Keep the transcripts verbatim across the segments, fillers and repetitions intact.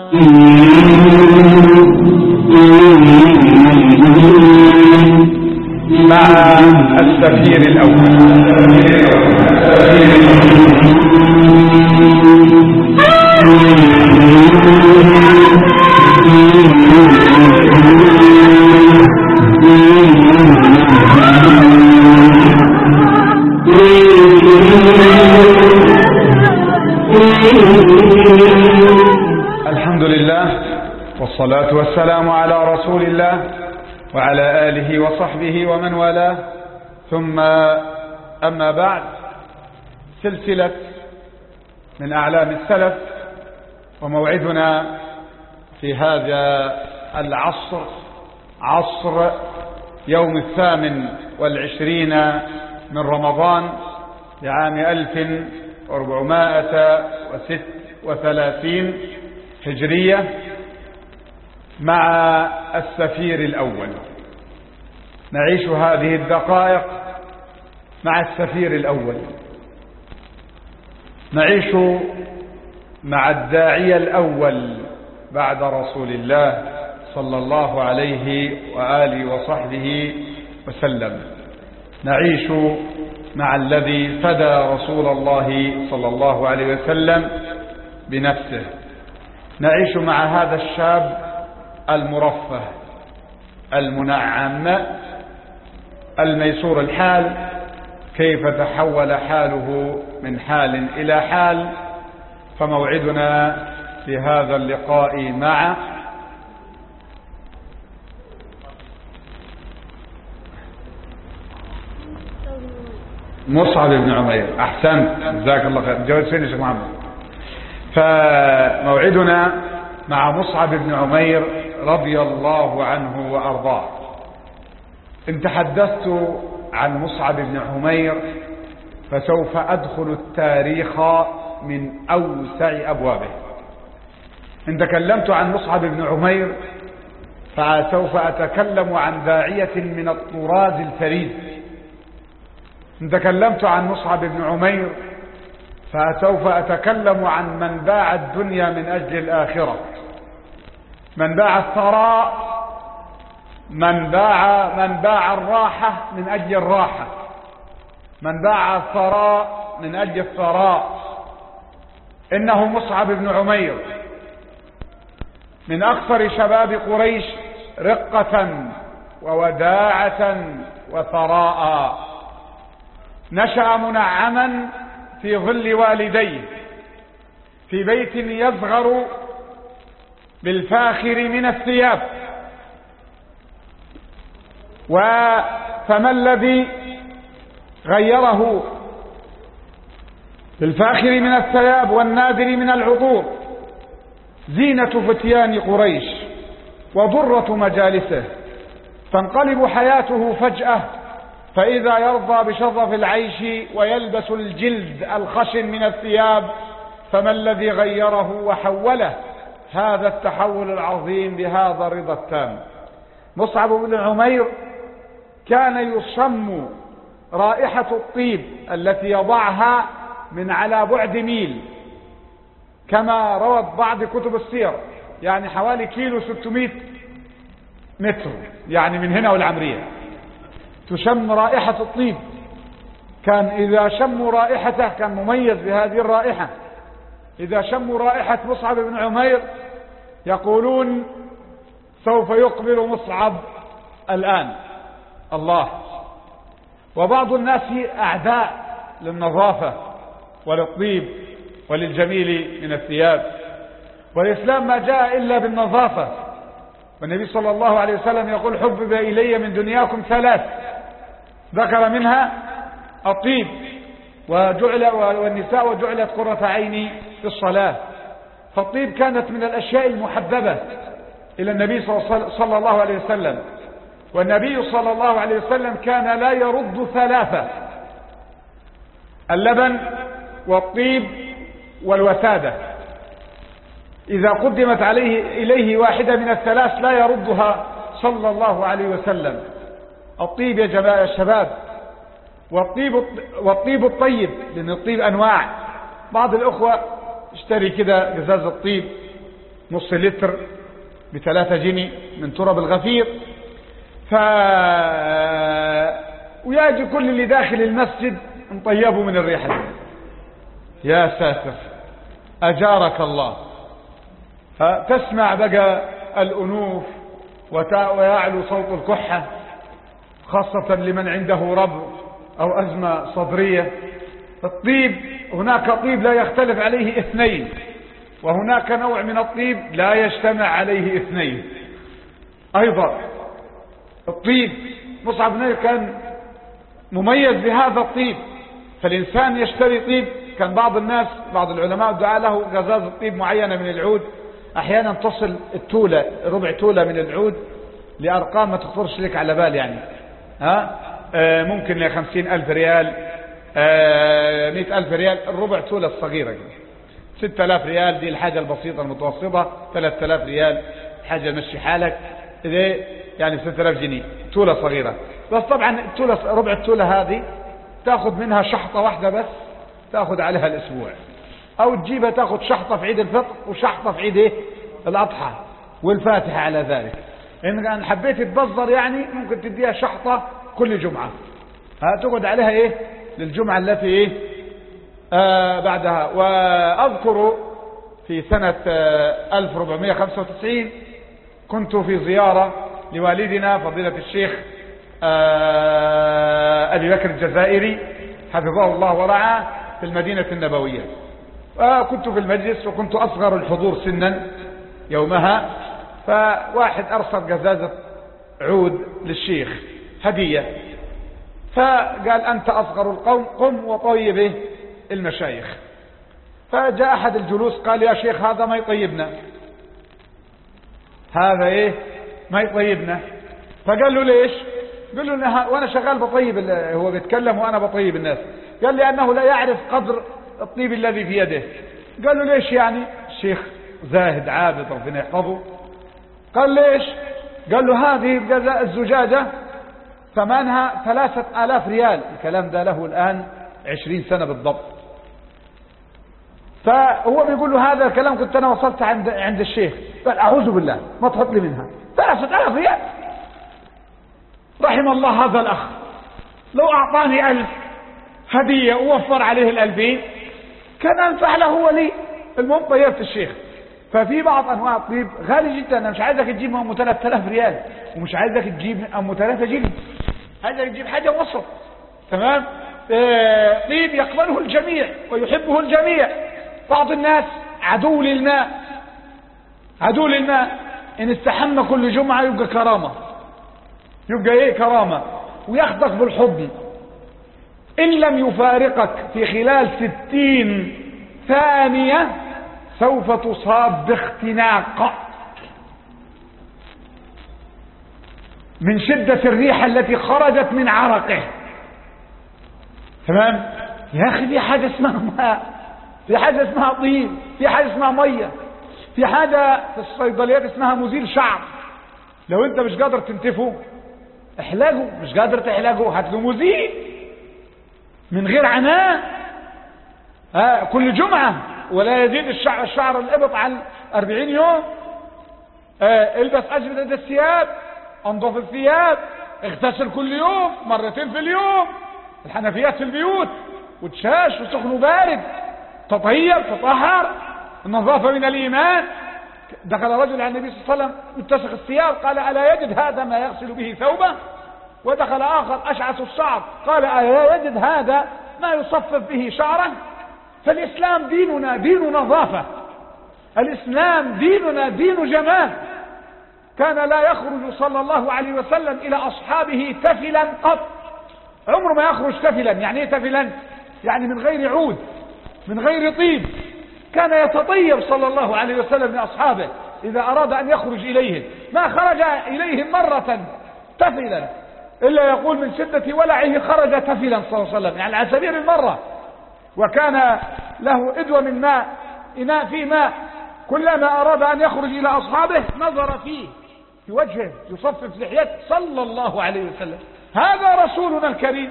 مع السفير الأول. الحمد لله والصلاة والسلام على رسول الله وعلى آله وصحبه ومن والاه، ثم أما بعد. سلسلة من أعلام السلف، وموعدنا في هذا العصر عصر يوم الثامن والعشرين من رمضان لعام ألف وأربعمائة وست وثلاثين هجرية، مع السفير الأول. نعيش هذه الدقائق مع السفير الأول، نعيش مع الداعية الأول بعد رسول الله صلى الله عليه وآله وصحبه وسلم، نعيش مع الذي فدى رسول الله صلى الله عليه وسلم بنفسه، نعيش مع هذا الشاب المرفه المنعم الميسور الحال، كيف تحول حاله من حال إلى حال. فموعدنا في هذا اللقاء مع مصعب بن عمير. أحسنت، جزاك الله خير. جوز فين يا شيخ محمد؟ فموعدنا مع مصعب بن عمير رضي الله عنه وأرضاه. إن تحدثت عن مصعب بن عمير فسوف أدخل التاريخ من أوسع أبوابه. إن تكلمت عن مصعب بن عمير فسوف أتكلم عن داعية من الطراز الفريد. إن تكلمت عن مصعب بن عمير فسوف أتكلم عن من باع الدنيا من أجل الآخرة، من باع الثراء، من باع من باع الراحة من أجل الراحة، من باع الثراء من أجل الثراء. إنه مصعب بن عمير من أكثر شباب قريش رقة ووداعة وثراء. نشأ منعما في ظل والديه في بيت يصغر بالفاخر من الثياب. فما الذي غيره بالفاخر من الثياب والنادر من العطور؟ زينة فتيان قريش وضرة مجالسه. تنقلب حياته فجأة فإذا يرضى بشظف العيش ويلبس الجلد الخشن من الثياب. فما الذي غيره وحوله هذا التحول العظيم بهذا الرضا التام؟ مصعب بن عمير كان يشم رائحة الطيب التي يضعها من على بعد ميل، كما روت بعض كتب السير، يعني حوالي كيلو ستمائة متر، يعني من هنا والعمرية تشم رائحة الطيب. كان إذا شموا رائحته كان مميز بهذه الرائحة. إذا شموا رائحة مصعب بن عمير يقولون سوف يقبل مصعب الآن. الله. وبعض الناس أعداء للنظافة وللطيب وللجميل من الثياب، والإسلام ما جاء إلا بالنظافة. والنبي صلى الله عليه وسلم يقول حبب إلي من دنياكم ثلاث، ذكر منها الطيب وجعل والنساء وجعلت قرة عيني في الصلاة. فالطيب كانت من الأشياء المحببة إلى النبي صلى الله عليه وسلم. والنبي صلى الله عليه وسلم كان لا يرد ثلاثة: اللبن والطيب والوسادة. إذا قدمت عليه إليه واحدة من الثلاث لا يردها صلى الله عليه وسلم. الطيب يا جماعة الشباب، والطيب والطيب الطيب، لأن الطيب أنواع. بعض الأخوة اشتري كده جزاز الطيب نص لتر بثلاثة جنيه من تراب الغفير. ف ويجي كل اللي داخل المسجد نطيبه من الريحة دي. يا ساتر أجارك الله. تسمع بقى الأنوف ويعلو صوت الكحة، خاصة لمن عنده ربو أو أزمة صدرية. الطيب هناك طيب لا يختلف عليه اثنين، وهناك نوع من الطيب لا يجتمع عليه اثنين أيضا. الطيب مصعب بن عمير كان مميز بهذا الطيب، فالإنسان يشتري طيب. كان بعض الناس بعض العلماء دعا له غزاز طيب معينة من العود، أحيانا تصل التولة ربع تولة من العود لأرقام ما تخطرش لك على بال يعني. ها آه ممكن لخمسين ألف ريال، آه مئة ألف ريال الربع تولة الصغيرة كده. ستة آلاف ريال دي الحاجة البسيطة المتوسطة، ثلاثة آلاف ريال حاجة مشي حالك إذا يعني ستة آلاف جنيه تولة صغيرة. بس طبعا التولة ربع التولة هذه تاخذ منها شحطة واحدة بس، تاخذ عليها الأسبوع، أو تجيبها تاخذ شحطة في عيد الفطر وشحطة في عيد إيه الأضحى والفاتحة على ذلك. إن حبيت تبذر يعني ممكن تديها شحطة كل جمعة، تقعد عليها إيه للجمعة التي إيه آه بعدها. وأذكر في سنة آه ألف وأربعمائة وخمسة وتسعين كنت في زيارة لوالدنا فضيلة الشيخ آه أبي بكر الجزائري حفظه الله ورعاه في المدينة النبوية. آه كنت في المجلس وكنت أصغر الحضور سنا يومها، فواحد أرسل جزازة عود للشيخ هدية، فقال أنت أصغر القوم قم وطيب المشايخ. فجاء أحد الجلوس قال يا شيخ هذا ما يطيبنا، هذا إيه ما يطيبنا. فقال له ليش؟ قال له وأنا شغال بطيب، هو بيتكلم وأنا بطيب الناس. قال لي أنه لا يعرف قدر الطيب الذي في يده. قال له ليش يعني؟ الشيخ زاهد عابد ربنا يحفظه. قال ليش؟ قال له هذه الزجاجة ثمنها ثلاثة آلاف ريال. الكلام ده له الآن عشرين سنة بالضبط. فهو بيقول له هذا الكلام كنت أنا وصلت عند عند الشيخ. قال أعوذ بالله ما تحط لي منها ثلاثة آلاف ريال. رحم الله هذا الأخ، لو أعطاني ألف هدية ووفر عليه الألفين كان أنفع له ولي. المهم طيبت الشيخ. ففي بعض أنواع الطيب غالي جدا، أنا مش عايزك تجيب أم ثلاثة آلاف ريال، ومش عايزك تجيب أم ثلاثة جنيه، عايزك تجيب حاجة وسط. تمام؟ آه طيب يقبله الجميع ويحبه الجميع. بعض الناس عدو للماء، عدو للماء إن استحمى كل جمعة يبقى كرامة، يبقى إيه كرامة، وياخدك بالحضن. إن لم يفارقك في خلال ستين ثانية سوف تصاب باختناق من شدة الريحة التي خرجت من عرقه. تمام؟ يا أخي في حاجة اسمها ماء، في حاجة اسمها طيب، في حاجة اسمها مية، في حاجة في الصيدليات اسمها مزيل شعر. لو انت مش قادر تنتفه احلاقه، مش قادر تحلاقه هات له مزيل من غير عناء آه كل جمعة، ولا يزيد الشعر, الشعر الإبط عن أربعين يوم. آه البس أجودة الثياب، انظف الثياب، اغتسل كل يوم مرتين في اليوم، الحنفيات في البيوت وتشاش وسخن وبارد، تطهير تطهر، النظافة من الإيمان. دخل رجل على النبي صلى الله عليه وسلم متسخ الثياب قال ألا يجد هذا ما يغسل به ثوبه؟ ودخل آخر أشعث الشعر قال ألا يجد هذا ما يصفف به شعره؟ فالإسلام ديننا دين نظافة، الإسلام ديننا دين جمال. كان لا يخرج صلى الله عليه وسلم إلى أصحابه تفلا قط، عمره ما يخرج تفلا. يعني ايه تفلا؟ يعني من غير عود، من غير طيب. كان يتطيب صلى الله عليه وسلم لأصحابه إذا أراد أن يخرج إليهم، ما خرج إليهم مرة تفلا إلا يقول من شدة ولعه خرج تفلا صلى الله عليه وسلم، يعني على سبيل المرة. وكان له إدوى من ماء، إناء فيه ماء، كلما أراد أن يخرج إلى أصحابه نظر فيه في وجهه يصفف لحيته صلى الله عليه وسلم. هذا رسولنا الكريم.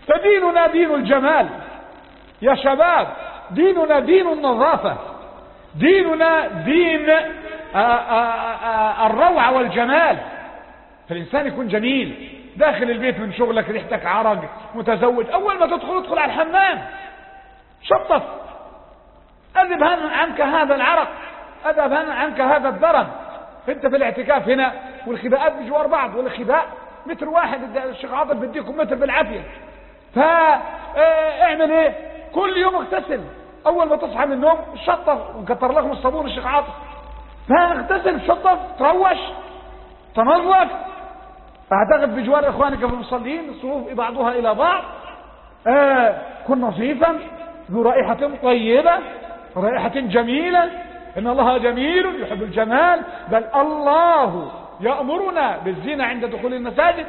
فديننا دين الجمال يا شباب، ديننا دين النظافة، ديننا دين الروعة والجمال، فالإنسان يكون جميل. داخل البيت من شغلك ريحتك عرق، متزوج، أول ما تدخل ادخل على الحمام شطف، أذهب عنك هذا العرق، أذهب عنك هذا الدرن. انت في الاعتكاف هنا والخباءات بجوار بعض، والخباء متر واحد، الشيخ عاطف بديكم متر بالعافية. فاعمل ايه؟ كل يوم اغتسل، اول ما تصحى من النوم شطف، وكتر لكم الصابون الشيخ عاطف، فاغتسل شطف تروش تنظف. اعتقد بجوار اخوانك في المصلين الصفوف بعضها الى بعض، آه كن نظيفا ذو رائحة طيبة، رائحة جميلة. ان الله جميل يحب الجمال، بل الله يأمرنا بالزينة عند دخول المساجد.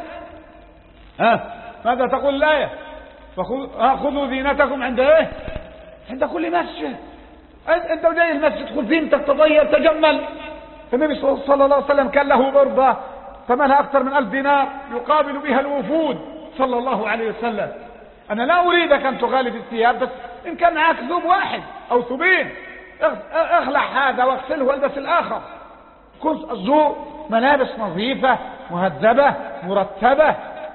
آه ماذا تقول الآية؟ فخذوا زينتكم عند ايه؟ عند كل مسجد. انت جاي المسجد خذ زينتك، تضيق، تجمل. النبي صلى الله عليه وسلم كان له بردة ثمنها اكثر من ألف دينار يقابل بها الوفود صلى الله عليه وسلم. انا لا اريدك ان تغالي في الثياب، بس ان كان معك ثوب واحد او ثوبين اخلع هذا واغسله والبس الاخر. كن ذو ملابس نظيفة مهذبة مرتبة،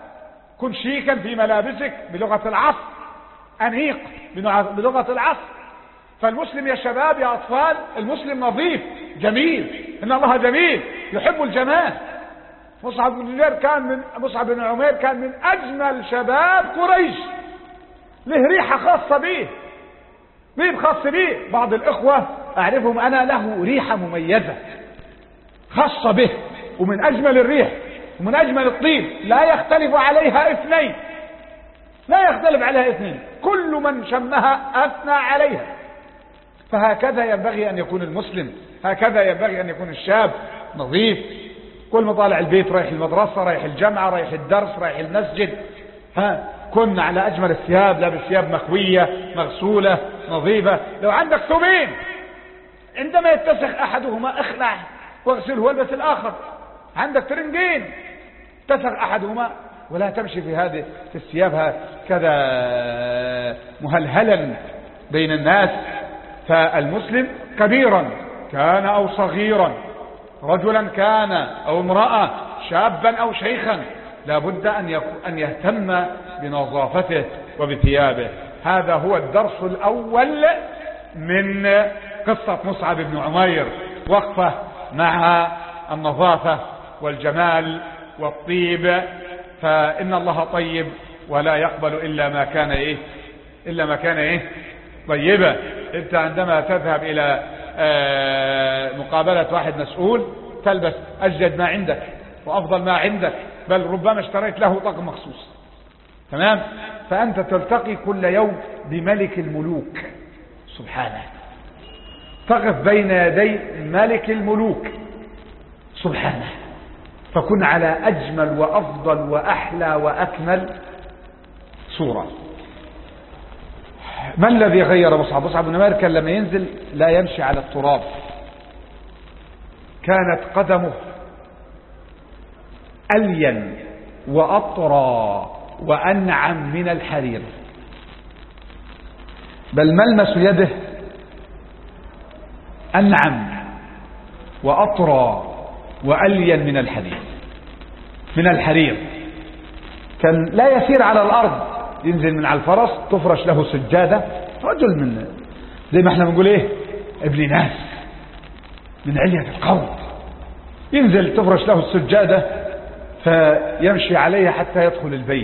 كن شيكا في ملابسك بلغة العصر، انيق بلغة العصر. فالمسلم يا شباب يا اطفال، المسلم نظيف جميل، ان الله جميل يحب الجمال. مصعب بن عمير كان من مصعب بن عمير كان من اجمل شباب قريش، له ريحة خاصة به، مين خاص به؟ بعض الاخوة اعرفهم انا له ريحة مميزة خاصة به، ومن اجمل الريح ومن اجمل الطيب، لا يختلف عليها اثنين، لا يختلف عليها اثنين، كل من شمها اثنى عليها. فهكذا ينبغي ان يكون المسلم، هكذا ينبغي ان يكون الشاب نظيف، كل ما طالع البيت رايح المدرسة، رايح الجامعة، رايح الدرس، رايح المسجد، ها كن على اجمل الثياب، لابس ثياب مكوية مغسولة نظيفة. لو عندك ثوبين عندما يتسخ احدهما اخلع واغسله والبس الاخر. عندك ترنجين اتسخ احدهما، ولا تمشي في هذه في الثياب كذا مهلهلا بين الناس. فالمسلم كبيرا كان او صغيرا، رجلا كان او امرأة، شابا او شيخا، لابد ان ان يهتم بنظافته وبثيابه. هذا هو الدرس الاول من قصة مصعب بن عمير، وقفة مع النظافة والجمال والطيب. فإن الله طيب ولا يقبل إلا ما كان إيه إلا ما كان إيه طيبة. أنت عندما تذهب إلى مقابلة واحد مسؤول تلبس أجدد ما عندك وأفضل ما عندك، بل ربما اشتريت له طقم مخصوص، تمام؟ فأنت تلتقي كل يوم بملك الملوك سبحانه، تقف بين يدي ملك الملوك سبحانه، فكن على أجمل وأفضل وأحلى وأكمل صورة. ما الذي غير مصعب؟ مصعب بن عمير كان لما ينزل لا يمشي على التراب، كانت قدمه ألين وأطرى وأنعم من الحرير، بل ملمس يده أنعم وأطرى وألين من الحرير من الحرير كان لا يسير على الأرض، ينزل من على الفرس تفرش له سجادة، رجل من زي ما احنا بنقول ايه ابن ناس من علية القوم، ينزل تفرش له السجادة فيمشي عليها حتى يدخل البيت.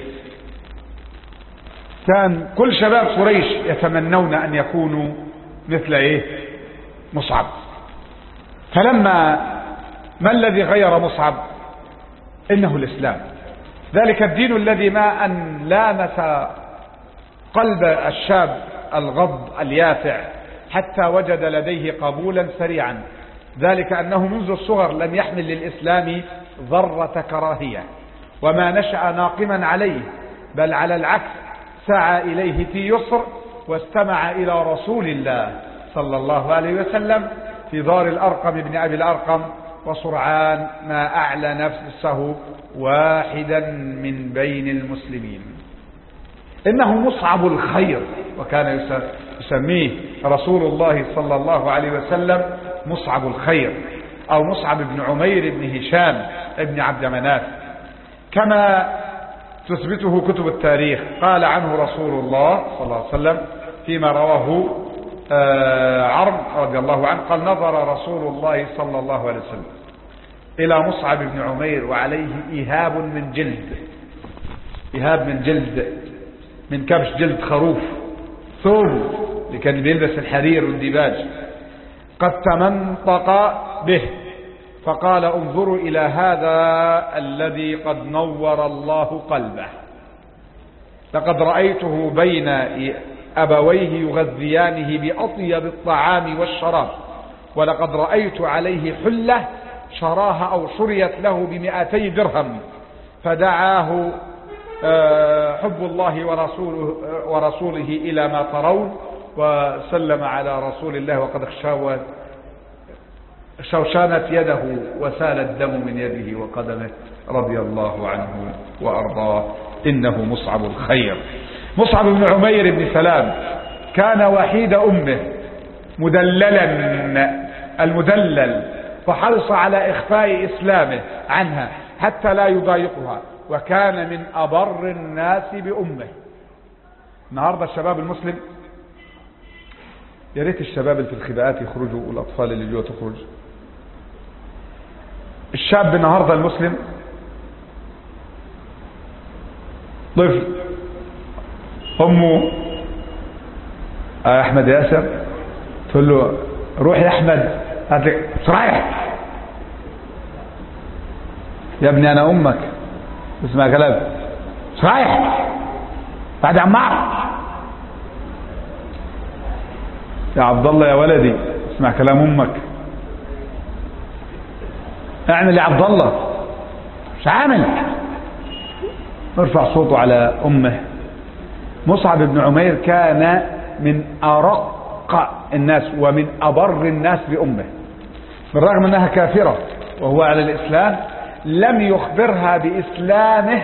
كان كل شباب قريش يتمنون أن يكونوا مثل ايه مصعب. فلما ما الذي غير مصعب؟ إنه الإسلام، ذلك الدين الذي ما أن لامس قلب الشاب الغض اليافع حتى وجد لديه قبولا سريعا، ذلك أنه منذ الصغر لم يحمل للإسلام ذرة كراهية، وما نشأ ناقما عليه، بل على العكس سعى إليه في يسر، واستمع إلى رسول الله صلى الله عليه وسلم في دار الأرقم بن أبي الأرقم، وسرعان ما أعلى نفسه واحدا من بين المسلمين. إنه مصعب الخير، وكان يسميه رسول الله صلى الله عليه وسلم مصعب الخير، أو مصعب بن عمير بن هشام بن عبد مناف، كما تثبته كتب التاريخ. قال عنه رسول الله صلى الله عليه وسلم فيما رواه عرم رضي الله عنه، قال نظر رسول الله صلى الله عليه وسلم إلى مصعب بن عمير وعليه إيهاب من جلد، إيهاب من جلد، من كبش جلد خروف، ثوب اللي كان بيلبس الحرير والديباج، قد تمنطق به، فقال انظروا إلى هذا الذي قد نور الله قلبه، لقد رأيته بين أبويه يغذيانه بأطيب الطعام والشراب، ولقد رأيت عليه حلة شراها أو شريت له بمئتي درهم، فدعاه حب الله ورسوله, ورسوله إلى ما ترون، وسلم على رسول الله وقد شوشانت يده وسال الدم من يده وقدمه رضي الله عنه وأرضاه، إنه مصعب الخير. مصعب بن عمير بن سلام كان وحيد أمه مدللا، المدلل، فحرص على إخفاء إسلامه عنها حتى لا يضايقها، وكان من أبر الناس بأمه. النهاردة الشباب المسلم، يا ريت الشباب اللي في الخباءات يخرجوا والأطفال اللي جوا تخرج. الشاب النهاردة المسلم طفل، أمه آه أحمد ياسر تقول له روح يا أحمد هات لك رايح يا ابني أنا أمك، اسمع كلام رايح بعد عمار يا عبد الله يا ولدي اسمع كلام أمك، اعمل يا عبد الله مش عامل، ارفع صوته على أمه. مصعب بن عمير كان من أرق الناس ومن أبر الناس بأمه، بالرغم أنها كافرة وهو على الإسلام لم يخبرها بإسلامه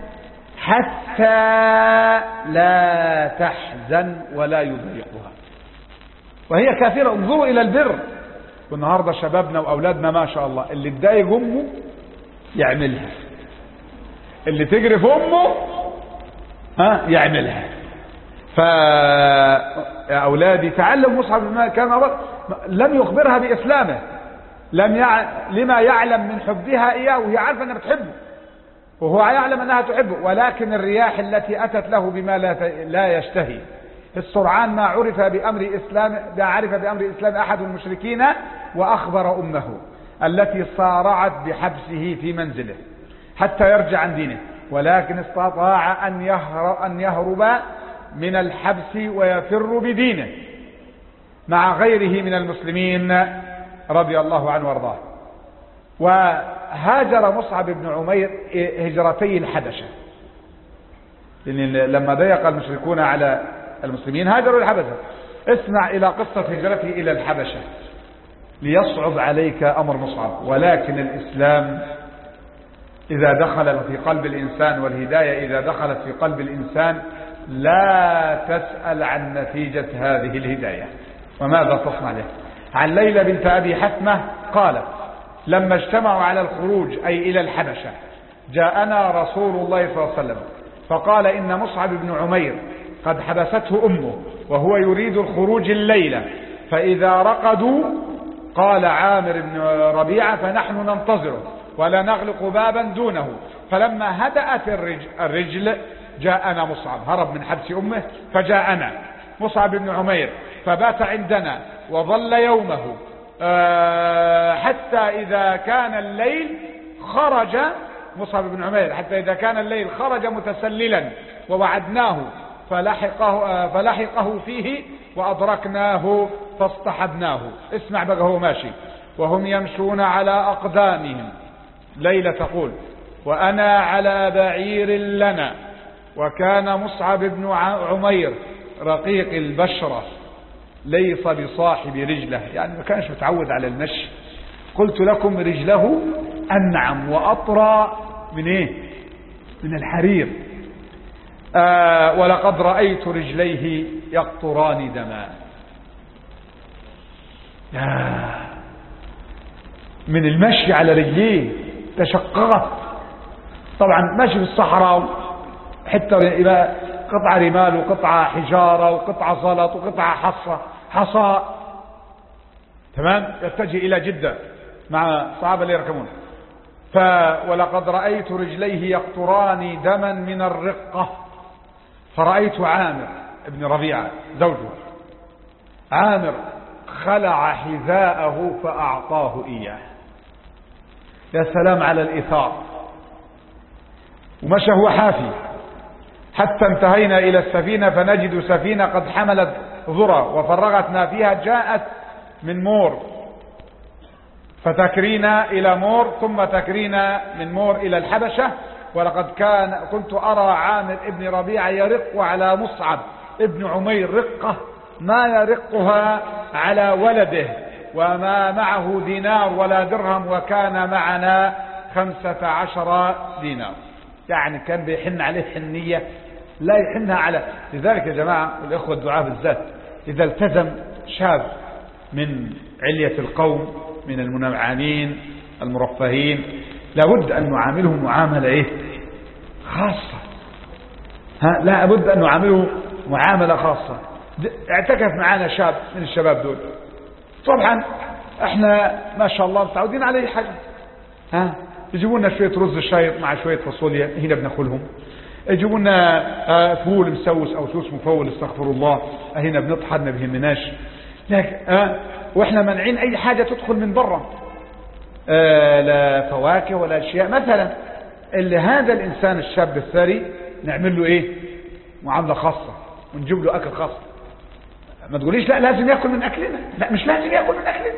حتى لا تحزن ولا يضايقها، وهي كافرة. انظروا إلى البر. والنهاردة شبابنا وأولادنا ما شاء الله اللي تضايق أمه يعملها، اللي تجري في أمه ها يعملها. فأولادي تعلم مصعب بن عمير كان لم يخبرها بإسلامه، لم يع... لما يعلم من حبها إياه، وهي عارفة أنها بتحبه وهو يعلم أنها تحبه، ولكن الرياح التي أتت له بما لا, ت... لا يشتهي. السرعان ما عرف بأمر إسلام ما عرف بأمر إسلام أحد المشركين وأخبر أمه التي صارعت بحبسه في منزله حتى يرجع عن دينه، ولكن استطاع أن يهرب, أن يهرب من الحبس ويفر بدينه مع غيره من المسلمين رضي الله عنه وارضاه. وهاجر مصعب بن عمير هجرتي الحبشة، لأن لما ضيق المشركون على المسلمين هاجروا الحبشة. اسمع إلى قصة هجرته إلى الحبشة ليصعب عليك أمر مصعب، ولكن الإسلام إذا دخل في قلب الإنسان والهداية إذا دخلت في قلب الإنسان لا تسأل عن نتيجة هذه الهداية وماذا تصنع له. عن ليلى بنت أبي حثمة قالت لما اجتمعوا على الخروج أي إلى الحبشة جاءنا رسول الله صلى الله عليه وسلم فقال إن مصعب بن عمير قد حبسته أمه وهو يريد الخروج الليلة، فإذا رقدوا قال عامر بن ربيعة فنحن ننتظره ولا نغلق بابا دونه، فلما هدأت الرجل, الرجل جاءنا مصعب، هرب من حبس أمه فجاءنا مصعب بن عمير فبات عندنا وظل يومه حتى إذا كان الليل خرج مصعب بن عمير حتى إذا كان الليل خرج متسللا ووعدناه فلحقه, فلحقه فيه وأدركناه فاصطحبناه. اسمع بقى هو ماشي وهم يمشون على أقدامهم. ليلى تقول وأنا على بعير لنا، وكان مصعب بن عمير رقيق البشرة ليس بصاحب رجله، يعني ما كانش متعود على المشي. قلت لكم رجله أنعم وأطرى من إيه؟ من الحرير. آه ولقد رأيت رجليه يقطران دما. من المشي على رجليه تشققت. طبعا ماشي في الصحراء، حتى قطعة رمال وقطعة حجارة وقطعة زلط وقطعة حصى حصى، تمام، يتجه إلى جدة مع الصحابة اللي يركبون. ف ولقد رأيت رجليه يقطران دما من الرقة، فرأيت عامر ابن ربيعة زوجه، عامر خلع حذاءه فأعطاه إياه. يا سلام على الإثار. ومشى هو حافي حتى انتهينا إلى السفينة، فنجد سفينة قد حملت ذرة وفرغت ما فيها، جاءت من مور فتكرينا إلى مور، ثم تكرينا من مور إلى الحبشة. ولقد كان كنت أرى عامر ابن ربيعة يرق على مصعب ابن عمير رقة ما يرقها على ولده، وما معه دينار ولا درهم، وكان معنا خمسة عشر دينار. يعني كان بيحن عليه حنية لا يحنها على. لذلك يا جماعة الإخوة الدعاء بالذات، إذا التزم شاب من علية القوم من المنعمين المرفهين، لابد أن نعاملهم معاملة إيه خاصة. ها لابد أن نعامله معاملة خاصة. اعتكف معنا شاب من الشباب دول، طبعا احنا ما شاء الله متعودين عليه حاجة، ها يجيبوا لنا شوية رز شايط مع شوية فاصوليا هنا بناكلهم، يجيبوا لنا فول مسوس او شو اسمه فول استغفر الله هنا بنطحن ما بيهمناش، لكن اه واحنا منعين اي حاجة تدخل من برا، اه لا فواكه ولا اشياء. مثلا اللي هذا الانسان الشاب الثري نعمل له ايه معاملة خاصة ونجيب له اكل خاص. ما تقوليش لا لازم ياكل من اكلنا، لا مش لازم ياكل من اكلنا.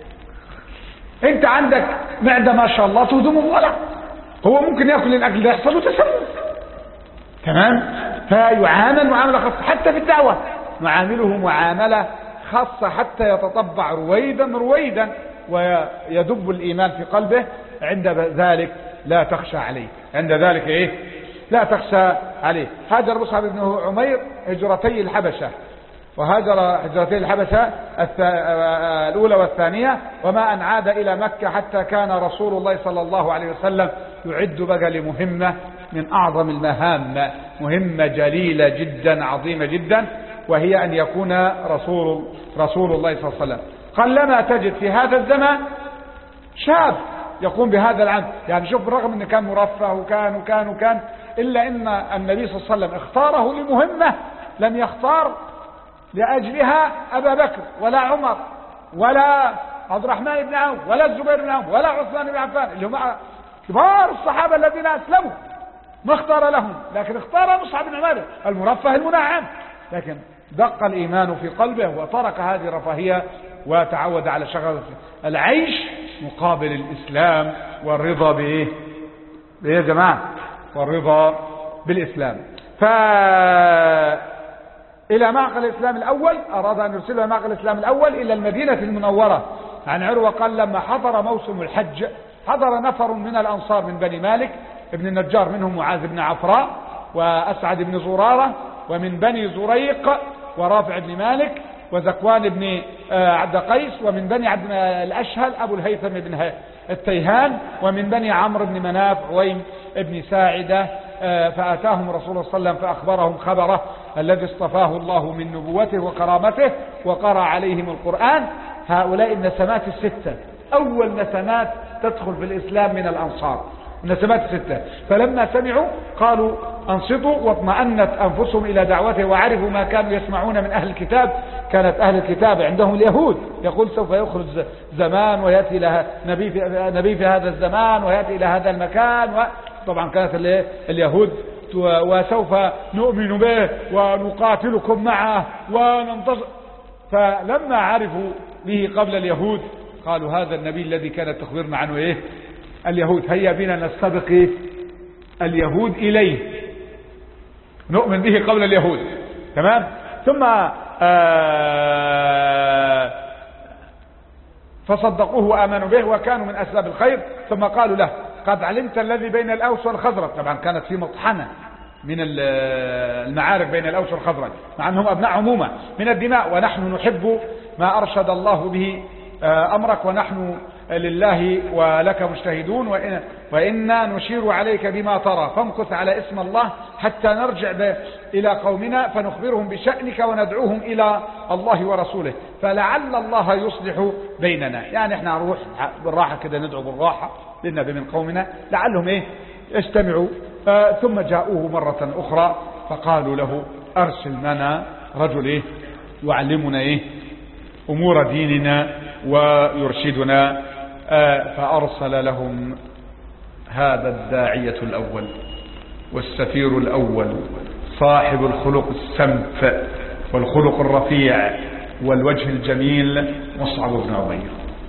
انت عندك معدة ما شاء الله تهدمه ولا هو ممكن ياكل الاكل ده يحصل له تسمم، تمام. فيعامل معاملة خاصة. حتى في الدعوة نعامله معاملة خاصة حتى يتطبع رويدا رويدا ويدب الإيمان في قلبه. عند ذلك لا تخشى عليه، عند ذلك ايه لا تخشى عليه. هاجر مصعب بن عمير هجرتي الحبشة، وهاجر هجرتي الحبشة الأولى والثانية، وما أن عاد إلى مكة حتى كان رسول الله صلى الله عليه وسلم يعد بقى لمهمة من أعظم المهام، مهمة جليلة جدا عظيمة جدا، وهي أن يكون رسول رسول الله صلى الله عليه وسلم. قلما تجد في هذا الزمان شاب يقوم بهذا العمل. يعني شوف بالرغم أنه كان مرفه وكان وكان وكان إلا أن النبي صلى الله عليه وسلم اختاره لمهمة لم يختار لأجلها أبا بكر ولا عمر ولا عبد الرحمن بن عوف ولا الزبير بن عوف ولا عثمان بن عفان اللي هم كبار الصحابة الذين أسلموا، ما اختار لهم، لكن اختار مصعب بن عمير المرفه المنعم. لكن دق الإيمان في قلبه وترك هذه الرفاهية وتعود على شغل العيش مقابل الإسلام والرضا بإيه بإيه يا جماعة والرضا بالإسلام. ف إلى معقل الإسلام الأول أراد أن يرسله معقل الإسلام الأول إلى المدينة المنورة. عن عروة قال لما حضر موسم الحج حضر نفر من الأنصار من بني مالك ابن النجار، منهم معاذ بن عفراء وأسعد بن زرارة، ومن بني زريق ورافع بن مالك وزكوان بن عبد قيس، ومن بني عبد الأشهل أبو الهيثم بن التيهان، ومن بني عمرو بن مناف عويم بن ساعدة. فأتاهم رسول الله صلى الله عليه وسلم فأخبرهم خبره الذي اصطفاه الله من نبوته وكرامته وقرأ عليهم القرآن. هؤلاء النسمات الستة أول نسمات تدخل في الإسلام من الأنصار، النسمات الستة. فلما سمعوا قالوا أنصتوا، واطمأنت أنفسهم إلى دعوته وعرفوا ما كانوا يسمعون من أهل الكتاب. كانت أهل الكتاب عندهم اليهود يقول سوف يخرج زمان ويأتي لها نبي في, نبي في هذا الزمان ويأتي إلى هذا المكان، و طبعا كانت اليهود وسوف نؤمن به ونقاتلكم معه وننتصر. فلما عرفوا به قبل اليهود قالوا هذا النبي الذي كانت تخبرنا عنه ايه اليهود، هيا بنا نستبق إيه؟ اليهود إليه، نؤمن به قبل اليهود، تمام. ثم آه فصدقوه وآمنوا به وكانوا من أسباب الخير. ثم قالوا له قد علمت الذي بين الأوس والخزرج. طبعا كانت في مطحنة من المعارك بين الأوس والخزرج، مع أنهم أبناء عمومة من الدماء، ونحن نحب ما أرشد الله به أمرك ونحن لله ولك مجتهدون، وإن وإنا نشير عليك بما ترى، فامكث على اسم الله حتى نرجع إلى قومنا فنخبرهم بشأنك وندعوهم إلى الله ورسوله فلعل الله يصلح بيننا. يعني احنا نروح بالراحة كده، ندعو بالراحة للنبي من قومنا لعلهم ايه يستمعوا. آه ثم جاءوه مرة أخرى فقالوا له أرسل لنا رجل ايه يعلمنا ايه أمور ديننا ويرشدنا. آه فأرسل لهم هذا الداعية الأول والسفير الأول صاحب الخلق السمت والخلق الرفيع والوجه الجميل، مصعب بن عمير.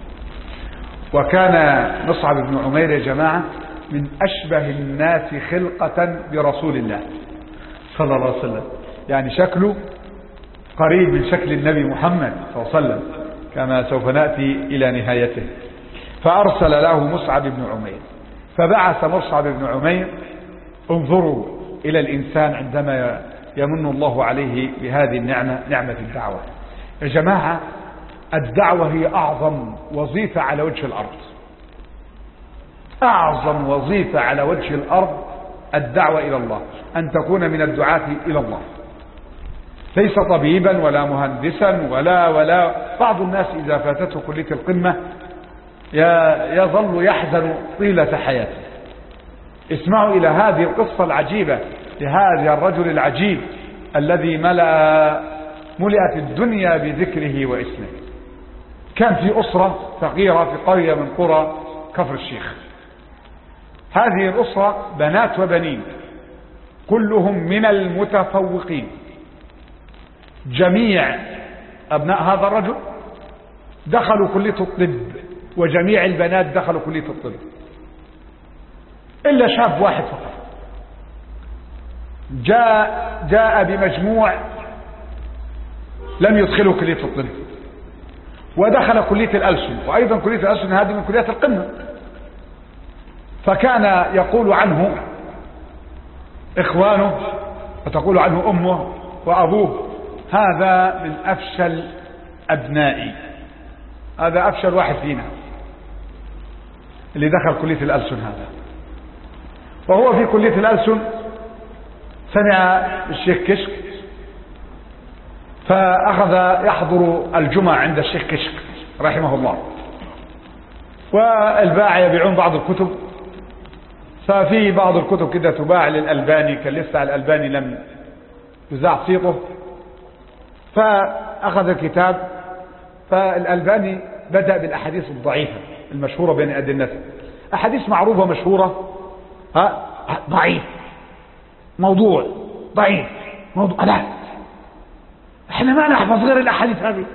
وكان مصعب بن عمير يا جماعة من أشبه الناس خلقة برسول الله صلى الله عليه وسلم، يعني شكله قريب من شكل النبي محمد صلى الله عليه وسلم كما سوف نأتي إلى نهايته. فأرسل له مصعب بن عمير، فبعث مصعب بن عمير. انظروا إلى الإنسان عندما يمن الله عليه بهذه النعمة، نعمة الدعوة. يا جماعة الدعوة هي أعظم وظيفة على وجه الأرض، أعظم وظيفة على وجه الأرض الدعوة إلى الله، أن تكون من الدعاة إلى الله، ليس طبيبا ولا مهندسا ولا ولا بعض الناس إذا فاتته كلية القمة يظل يحزن طيلة حياته. اسمعوا إلى هذه القصة العجيبة لهذا الرجل العجيب الذي ملأ ملأت الدنيا بذكره واسمه. كان في أسرة فقيرة في قرية من قرى كفر الشيخ. هذه الأسرة بنات وبنين كلهم من المتفوقين، جميع أبناء هذا الرجل دخلوا كلية الطب، وجميع البنات دخلوا كلية الطب إلا شاب واحد فقط جاء جاء بمجموع لم يدخله كلية الطب ودخل كلية الألسن، وأيضا كلية الألسن هذه من كليات القمة. فكان يقول عنه إخوانه وتقول عنه أمه وأبوه هذا من أفشل أبنائي، هذا أفشل واحد فينا اللي دخل كلية الألسن هذا. وهو في كلية الألسن سمع الشيخ كشك فأخذ يحضر الجمعة عند الشيخ كشك رحمه الله، والباعة يبيعون بعض الكتب، ففي بعض الكتب كده تباع للألباني، كان لسه الألباني لم يزاع صيته، فأخذ الكتاب. فالألباني بدأ بالأحاديث الضعيفة المشهورة بين أيدي الناس، أحاديث معروفة مشهورة، ها ضعيف، موضوع ضعيف، موضوع لا احنا ما نحفظ غير الأحاديث هذه.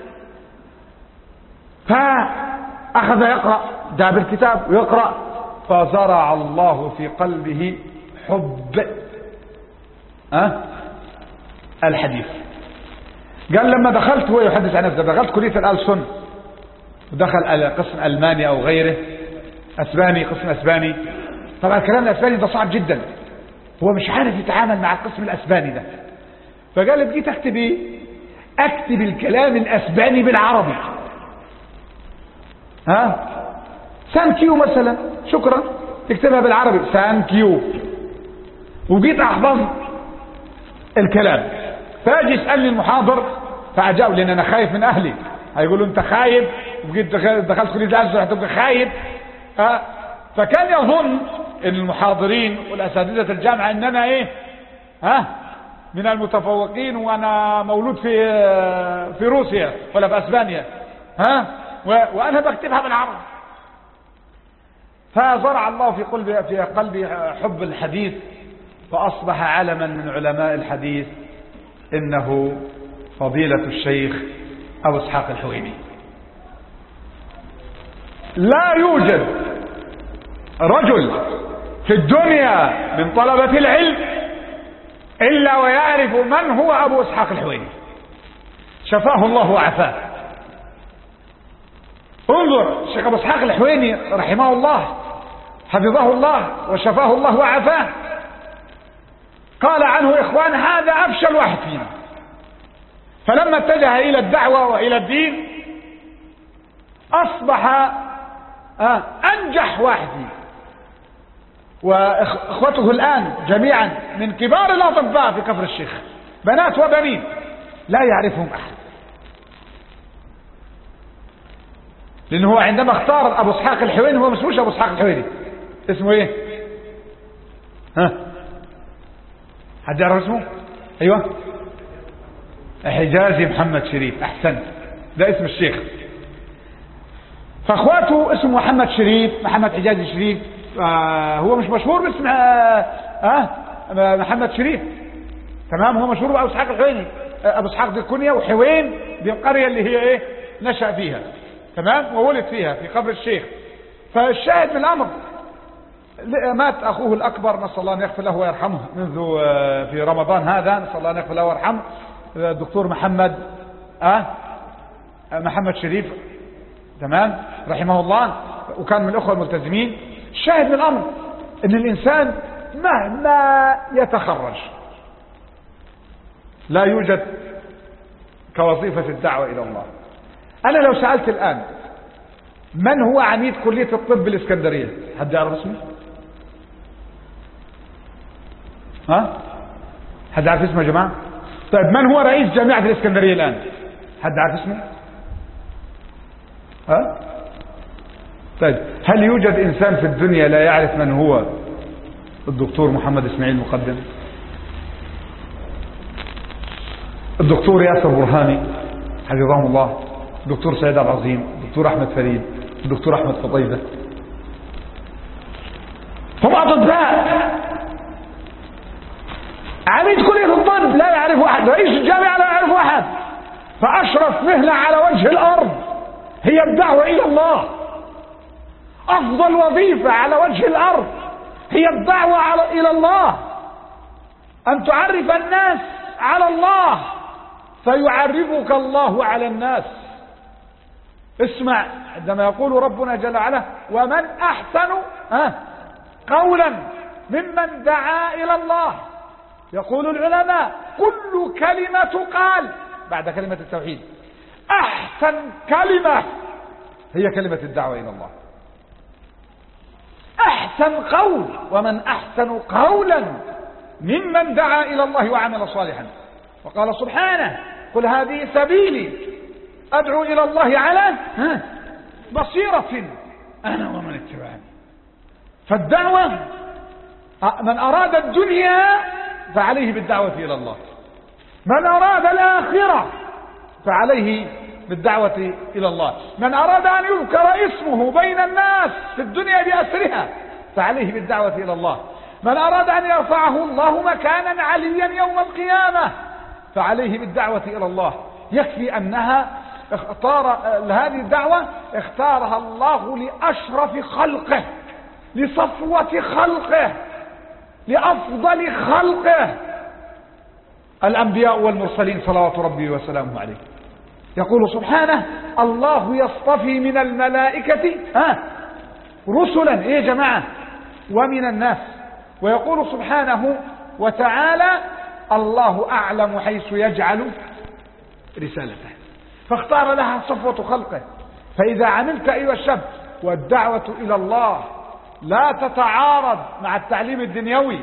فأخذ يقرأ، جاب الكتاب ويقرأ، فزرع الله في قلبه حب أه؟ الحديث. قال لما دخلت، هو يحدث عن نفسه، دخلت كلية الألسن ودخل قسم ألماني أو غيره، أسباني، قسم أسباني. طبعا الكلام الأسباني ده صعب جدا، هو مش عارف يتعامل مع القسم الأسباني ده. فقال بديت أكتب إيه؟ أكتب الكلام الأسباني بالعربي، ها ثانك يو مثلا، شكرا، تكتبها بالعربي ثانك يو، وجيت أحفظ الكلام. فاجي يسألني المحاضر فأجاوب، لأن أنا خايف من أهلي، هيقولوا أنت خايب وجيت دخلت كلية الألسن هتبقى خايب. ها فكان يظن ان المحاضرين والاساتذه الجامعه ان انا ايه ها من المتفوقين، وانا مولود في في روسيا ولا في اسبانيا، ها وانا بكتبها بالعربي. فزرع الله في قلبي في قلبي حب الحديث، فاصبح علما من علماء الحديث، انه فضيلة الشيخ ابو اسحاق الحويني. لا يوجد رجل في الدنيا من طلبة العلم إلا ويعرف من هو أبو إسحاق الحويني، شفاه الله وعافاه. انظر الشيخ أبو إسحاق الحويني رحمه الله، حفظه الله وشفاه الله وعافاه، قال عنه إخوان هذا أفشل واحد فينا. فلما اتجه إلى الدعوة وإلى الدين أصبح آه أنجح واحد فيه، وإخوته الآن جميعا من كبار الأطباء في كفر الشيخ، بنات وبنين، لا يعرفهم أحد، لأنه هو عندما اختار أبو اسحاق الحويني، هو مسموش أبو اسحاق الحويني، اسمه إيه؟ ها؟ حد يعرف اسمه؟ أيوة، حجازي محمد شريف. أحسنت، ده اسم الشيخ. فأخواته اسمه محمد شريف، محمد حجازي شريف. آه هو مش مشهور باسم آه, آه محمد شريف، تمام. هو مشهور بأبو اسحاق الحويني. أبو اسحاق دي الكنية، وحوين دي القرية اللي هي إيه نشأ فيها، تمام، وولد فيها في قبر الشيخ. فالشاهد من الأمر، مات أخوه الأكبر، نسأل الله أن يغفر له ويرحمه، منذ في رمضان هذا، نسأل الله أن يغفر له ويرحمه، الدكتور محمد أه محمد شريف، تمام، رحمه الله، وكان من الأخوة الملتزمين. الشاهد من الأمر أن الإنسان مهما يتخرج لا يوجد كوظيفة الدعوة إلى الله. أنا لو سألت الآن من هو عميد كلية الطب بالإسكندرية، حد يعرف اسمه؟ ها؟ حد يعرف اسمه يا جماعة؟ طيب من هو رئيس جامعة الإسكندرية الآن؟ حد يعرف اسمه؟ ها؟ طيب هل يوجد إنسان في الدنيا لا يعرف من هو الدكتور محمد إسماعيل مقدم؟ الدكتور ياسر برهاني حفظهم الله، الدكتور سيد العظيم، الدكتور أحمد فريد، الدكتور أحمد فطيبة، هم أطباء. عميد كلية الطب لا يعرف أحد، رئيس الجامعة لا يعرف أحد. فأشرف مهنة على وجه الأرض هي الدعوة إلى الله. أفضل وظيفة على وجه الأرض هي الدعوة على إلى الله، أن تعرف الناس على الله فيعرفك الله على الناس. اسمع عندما يقول ربنا جل وعلا: ومن أحسن قولا ممن دعا إلى الله. يقول العلماء: كل كلمة تقال بعد كلمة التوحيد أحسن كلمة هي كلمة الدعوة إلى الله. أحسن قول، ومن أحسن قولا ممن دعا إلى الله وعمل صالحا. وقال سبحانه: قل هذه سبيلي أدعو إلى الله على بصيرة أنا ومن اتبعني. فالدعوة، من أراد الدنيا فعليه بالدعوة إلى الله، من أراد الآخرة فعليه بالدعوة إلى الله، من أراد أن يذكر اسمه بين الناس في الدنيا بأسرها فعليه بالدعوة إلى الله، من أراد أن يرفعه الله مكانا عليا يوم القيامة فعليه بالدعوة إلى الله. يكفي أنها اختار هذه الدعوة اختارها الله لأشرف خلقه، لصفوة خلقه، لأفضل خلقه، الأنبياء والمرسلين صلوات ربي وسلامه عليه. يقول سبحانه: الله يصطفي من الملائكة ها رسلا، ايه يا جماعة، ومن الناس. ويقول سبحانه وتعالى: الله أعلم حيث يجعل رسالته، فاختار لها صفوة خلقه. فإذا عملت أيها الشاب والدعوة إلى الله لا تتعارض مع التعليم الدنيوي.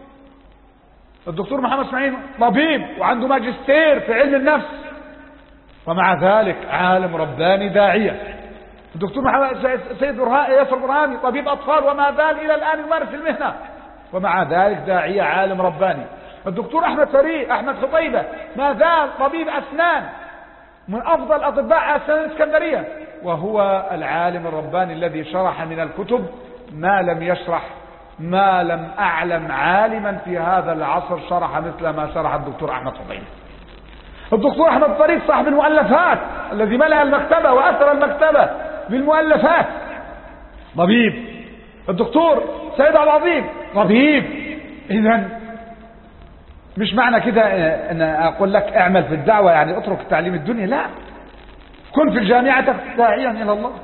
الدكتور محمد اسماعيل طبيب وعنده ماجستير في علم النفس، ومع ذلك عالم رباني داعية. الدكتور محمد سيد ياسر برهاني طبيب أطفال وما زال إلى الآن يمارس المهنة، ومع ذلك داعية عالم رباني. الدكتور أحمد فريد أحمد فطيبة ما زال طبيب أسنان من أفضل أطباء أسنان الإسكندرية، وهو العالم الرباني الذي شرح من الكتب ما لم يشرح ما لم أعلم عالما في هذا العصر شرح مثل ما شرح الدكتور أحمد فطيبة. الدكتور أحمد فريد صاحب المؤلفات الذي ملأ المكتبة وأثر المكتبة بالمؤلفات، طبيب. الدكتور سيد العظيم طبيب. إذن مش معنى كده أن أقول لك اعمل في الدعوة يعني اترك التعليم الدنيا، لا، كن في الجامعة داعيا إلى الله.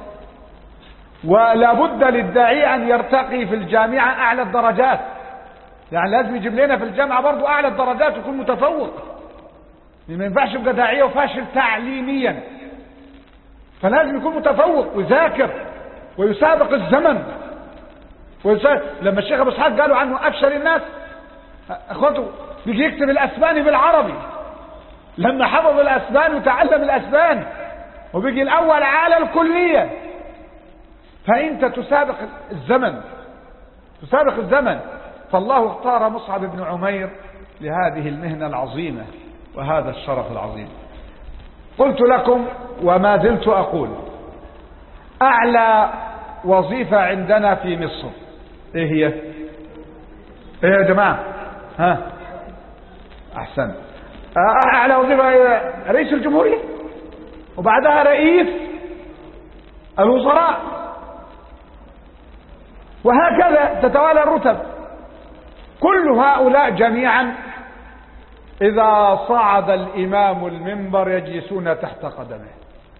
ولا بد للداعية أن يرتقي في الجامعة أعلى الدرجات، يعني لازم يجيب لنا في الجامعة برضو أعلى الدرجات ويكون متفوق. ما ينفعش يبقى داعية وفاشل تعليميا. فلازم يكون متفوق ويذاكر ويسابق الزمن ويسابق. لما الشيخ ابو اسحاق قالوا عنه افشل الناس اخوته، بيجي يكتب الاسباني بالعربي، لما حفظ الاسبان وتعلم الاسبان وبيجي الاول على الكلية. فانت تسابق الزمن، تسابق الزمن. فالله اختار مصعب بن عمير لهذه المهنة العظيمة وهذا الشرف العظيم. قلت لكم وما زلت اقول اعلى وظيفة عندنا في مصر ايه هي؟ ايه يا جماعة؟ ها احسن. اعلى وظيفة رئيس الجمهورية، وبعدها رئيس الوزراء، وهكذا تتوالى الرتب. كل هؤلاء جميعا اذا صعد الامام المنبر يجلسون تحت قدمه.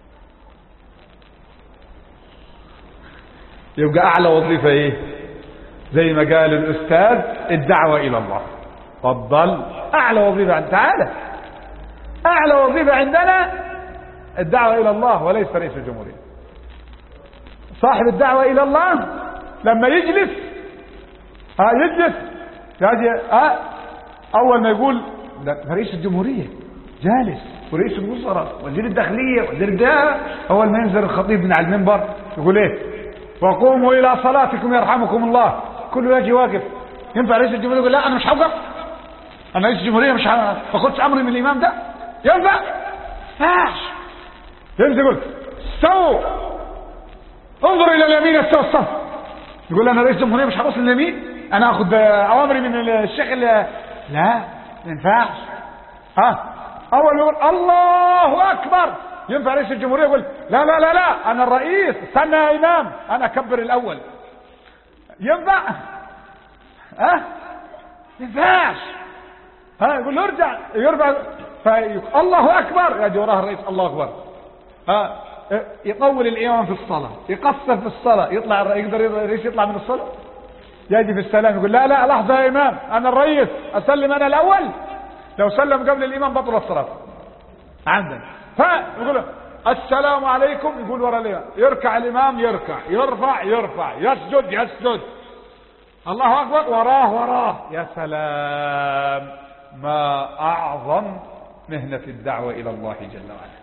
يبقى اعلى وظيفة ايه؟ زي ما قال الاستاذ الدعوة الى الله. تفضل. اعلى وظيفة عندنا، تعالى، اعلى وظيفة عندنا الدعوة الى الله وليس رئيس الجمهورية. صاحب الدعوة الى الله لما يجلس ها يجلس يجي ها اول ما يقول ده رئيس الجمهورية جالس، ورئيس الوزراء، وزير الداخلية، وزير الدفاع، اول ما ينزل الخطيب من على المنبر يقول ايه؟ وقوموا الى صلاتكم يرحمكم الله. كله يجي واقف. ينفع رئيس الجمهورية يقول لا انا مش هوقف، انا رئيس الجمهورية مش هاخدش امري من الامام ده؟ ينفع؟ ماش ينزل يقول استووا انظر الى اليمين استوى الصف. يقول انا رئيس الجمهورية مش هبص لليمين، انا اخد اوامري من الشيخ اللي... لا ما ينفعش. ها اول يقول الله اكبر، ينفع رئيس الجمهورية يقول لا لا لا لا انا الرئيس، استنى يا امام انا اكبر الاول؟ ينفع؟ ها ينفعش. ها يقول له ارجع، يرجع فيقول الله اكبر، يجي وراه الرئيس الله اكبر. ها يطول الامام في الصلاة، يقصر في الصلاة، يطلع يقدر الرئيس يطلع من الصلاة؟ يجي في السلام يقول لا لا لحظة يا امام انا الرئيس، اسلم انا الاول. لو سلم قبل الامام بطل الصلاة عندنا. فيقول له السلام عليكم، يقول ورا الامام، يركع الامام يركع، يرفع يرفع، يسجد يسجد، الله اكبر، وراه وراه. يا سلام، ما اعظم مهنة الدعوة الى الله جل وعلا.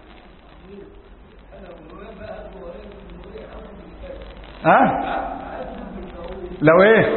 ها لو ايه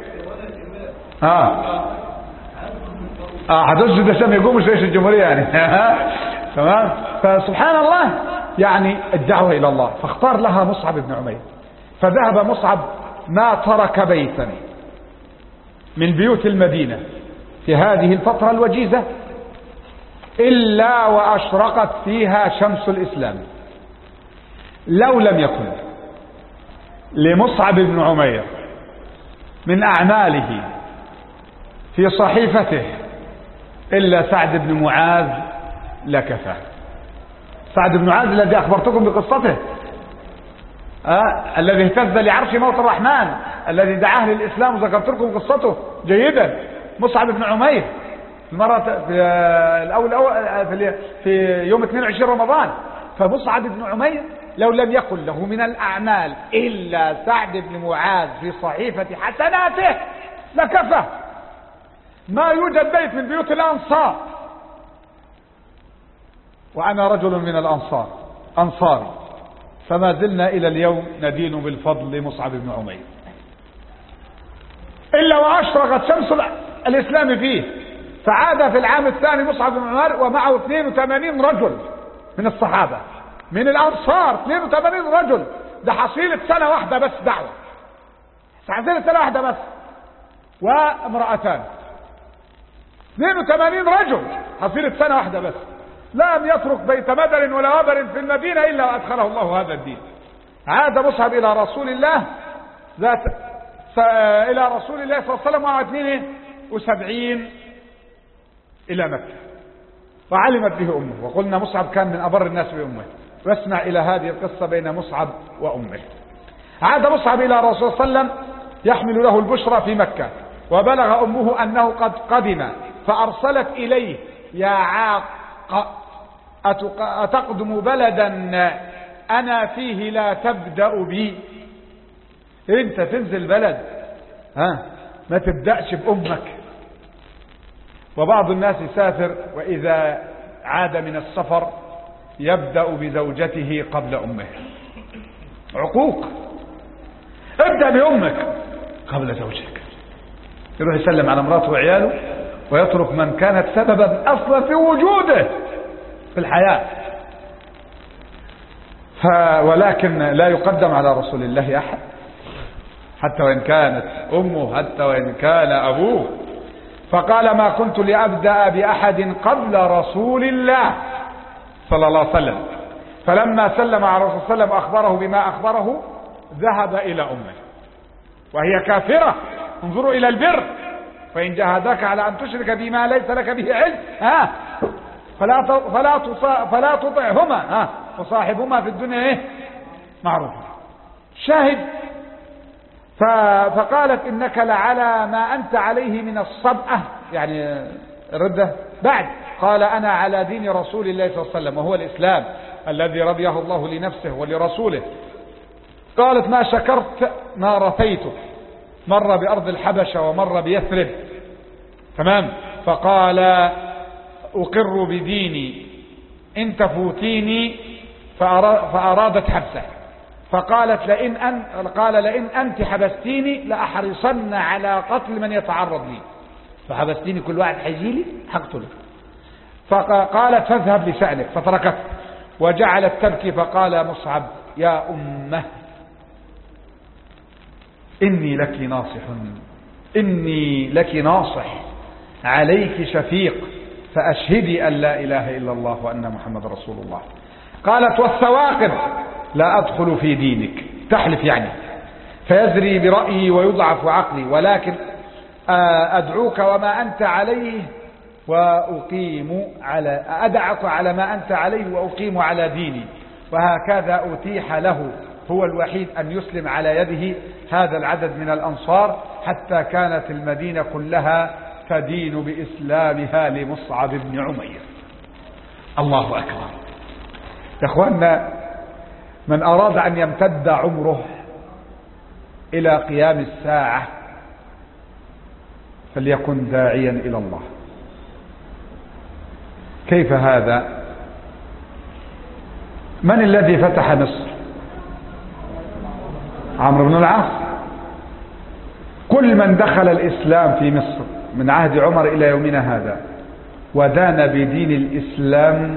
ها اه هتسجد عشان يقوم مش رئيس الجمهورية يعني. تمام. فسبحان الله يعني الدعوة الى الله. فاختار لها مصعب بن عمير. فذهب مصعب ما ترك بيتا من بيوت المدينة في هذه الفترة الوجيزة إلا وأشرقت فيها شمس الإسلام. لو لم يكن لمصعب بن عمير من أعماله في صحيفته إلا سعد بن معاذ لكفى. سعد بن معاذ الذي أخبرتكم بقصته، آه الذي اهتز لعرش موت الرحمن، الذي دعاه للإسلام وذكرت لكم قصته جيدا. مصعب بن عمير المرة في الأول أول في يوم اثنين وعشرين رمضان. فمصعب بن عمير لو لم يكن له من الأعمال إلا سعد بن معاذ في صحيفة حسناته لكفى. ما يوجد بيت من بيوت الأنصار، وأنا رجل من الأنصار أنصاري، فما زلنا إلى اليوم ندين بالفضل لمصعب بن عمير إلا وأشرقت شمس الإسلام فيه. فعاد في العام الثاني مصعب بن عمير ومعه اثنين وثمانين رجل من الصحابة من الأنصار. اثنين وثمانين رجل، ده حصيلة سنة واحدة بس دعوة، حصيلة سنة واحدة بس، وامرأتان. اثنين وثمانين رجل حصيلة سنة واحدة بس. لم يترك بيت مدر ولا وبر في المدينة إلا وأدخله الله هذا الدين. عاد مصعب إلى رسول الله ذات س... إلى رسول الله صلى الله عليه وسلم وعلى اثنين وسبعين إلى مكة، وعلمت به أمه. وقلنا مصعب كان من أبر الناس بأمه. واسمع إلى هذه القصة بين مصعب وأمه. عاد مصعب إلى رسول الله صلى الله عليه وسلم يحمل له البشرى في مكة، وبلغ أمه أنه قد قدم، فأرسلت إليه يا عاق أتقدم بلدا أنا فيه لا تبدأ بي. انت تنزل بلد ها ما تبدأش بأمك. وبعض الناس يسافر وإذا عاد من السفر يبدأ بزوجته قبل أمه. عقوق. ابدأ بأمك قبل زوجك. يروح يسلم على مراته وعياله ويترك من كانت سببا أصلا في وجوده في الحياة. ف... ولكن لا يقدم على رسول الله أحد، حتى وإن كانت أمه، حتى وإن كان أبوه. فقال ما كنت لأبدأ بأحد قبل رسول الله صلى الله عليه وسلم. فلما سلم على الرسول صلى الله عليه وسلم أخبره بما أخبره ذهب إلى أمه وهي كافرة. انظروا إلى البر. فإن جاهداك على أن تشرك بما ليس لك به علم ها فلا فلا فلا تطعهما ها وصاحبهما في الدنيا ايه معروفا. شاهد. فقالت إنك لعلى ما أنت عليه من الصبأة، يعني الردة بعد. قال أنا على دين رسول الله صلى الله عليه وسلم وهو الإسلام الذي رضيه الله لنفسه ولرسوله. قالت ما شكرت ما رثيته. مر بأرض الحبشة ومر بيثرب. تمام. فقال أقر بديني إن تفوتيني. فأرادت حبسه. فقالت لئن أن قال لئن أنت حبستيني لأحرصن على قتل من يتعرض لي. فحبستيني كل واحد حيجيلي حقتله. فقالت فاذهب لشأنك. فتركته وجعلت تبكي. فقال مصعب يا أمه إني لك ناصح إني لك ناصح عليك شفيق فأشهدي أن لا إله إلا الله وأن محمد رسول الله. قالت والثواقب لا أدخل في دينك. تحلف يعني. فيزري برأيي ويضعف عقلي ولكن أدعوك وما أنت عليه وأقيم على أدعك على ما أنت عليه وأقيم على ديني. وهكذا أتيح له هو الوحيد أن يسلم على يده هذا العدد من الأنصار حتى كانت المدينة كلها تدين بإسلامها لمصعب بن عمير. الله أكبر. يا أخوانا من أراد أن يمتد عمره إلى قيام الساعة فليكن داعيا إلى الله. كيف هذا؟ من الذي فتح مصر؟ عمرو بن العاص. كل من دخل الإسلام في مصر من عهد عمر إلى يومنا هذا ودان بدين الإسلام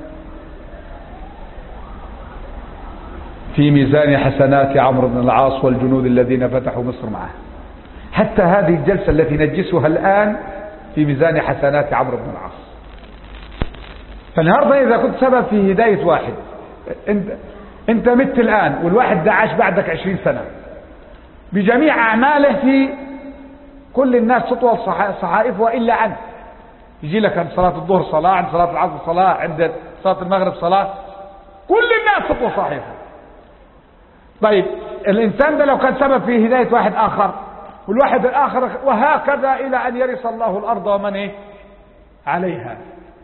في ميزان حسنات عمرو بن العاص والجنود الذين فتحوا مصر معه. حتى هذه الجلسة التي نجلسها الآن في ميزان حسنات عمرو بن العاص. فالنهارده إذا كنت سبب في هداية واحد، انت انت مت الآن والواحد ده عاش بعدك عشرين سنة بجميع أعماله، في كل الناس تطوى الصحائف وإلا أنت. يجي لك عند صلاة الظهر صلاة، عند صلاة العصر صلاة، عند صلاة المغرب صلاة، كل الناس تطوى صحيفة. طيب الإنسان ده لو كان سبب في هداية واحد آخر والواحد الآخر وهكذا إلى أن يرث الله الأرض ومن إيه عليها.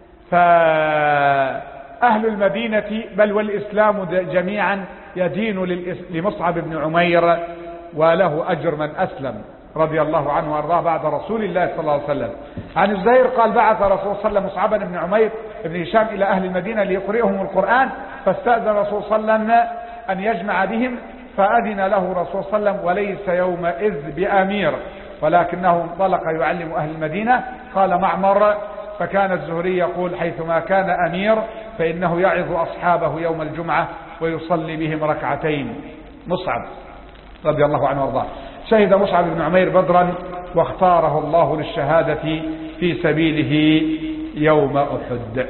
فأهل المدينة بل والإسلام جميعا يدين لمصعب بن عمير وله أجر من أسلم رضي الله عنه وأرضاه بعد رسول الله صلى الله عليه وسلم. عن الزهير قال بعث رسول الله صلى الله عليه وسلم مصعب بن عمير بن هشام إلى أهل المدينة ليقرئهم القرآن، فاستأذن رسول صلى الله عليه وسلم أن يجمع بهم، فأذن له رسول صلى الله عليه وسلم وليس يومئذ بأمير ولكنه انطلق يعلم أهل المدينة. قال معمر فكان الزهري يقول حيثما كان أمير فإنه يعظ أصحابه يوم الجمعة ويصلي بهم ركعتين. مصعب رضي الله عنه وارضاه شهد مصعب بن عمير بدرا واختاره الله للشهادة في سبيله يوم أحد.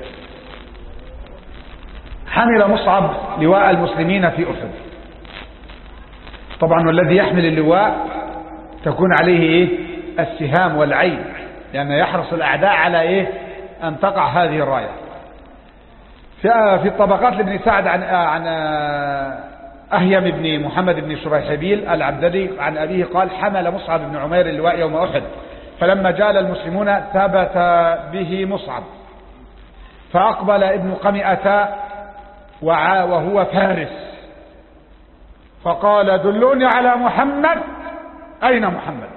حمل مصعب لواء المسلمين في أحد. طبعا والذي يحمل اللواء تكون عليه إيه؟ السهام والعين، لأنه يحرص الأعداء على إيه؟ أن تقع هذه الراية. في الطبقات لابن سعد عن عن أهيم بن محمد بن شريحبيل العبددي عن أبيه قال حمل مصعب بن عمير اللواء يوم أحد، فلما جال المسلمون ثبت به مصعب، فأقبل ابن قمئة وهو فارس فقال دلوني على محمد، أين محمد؟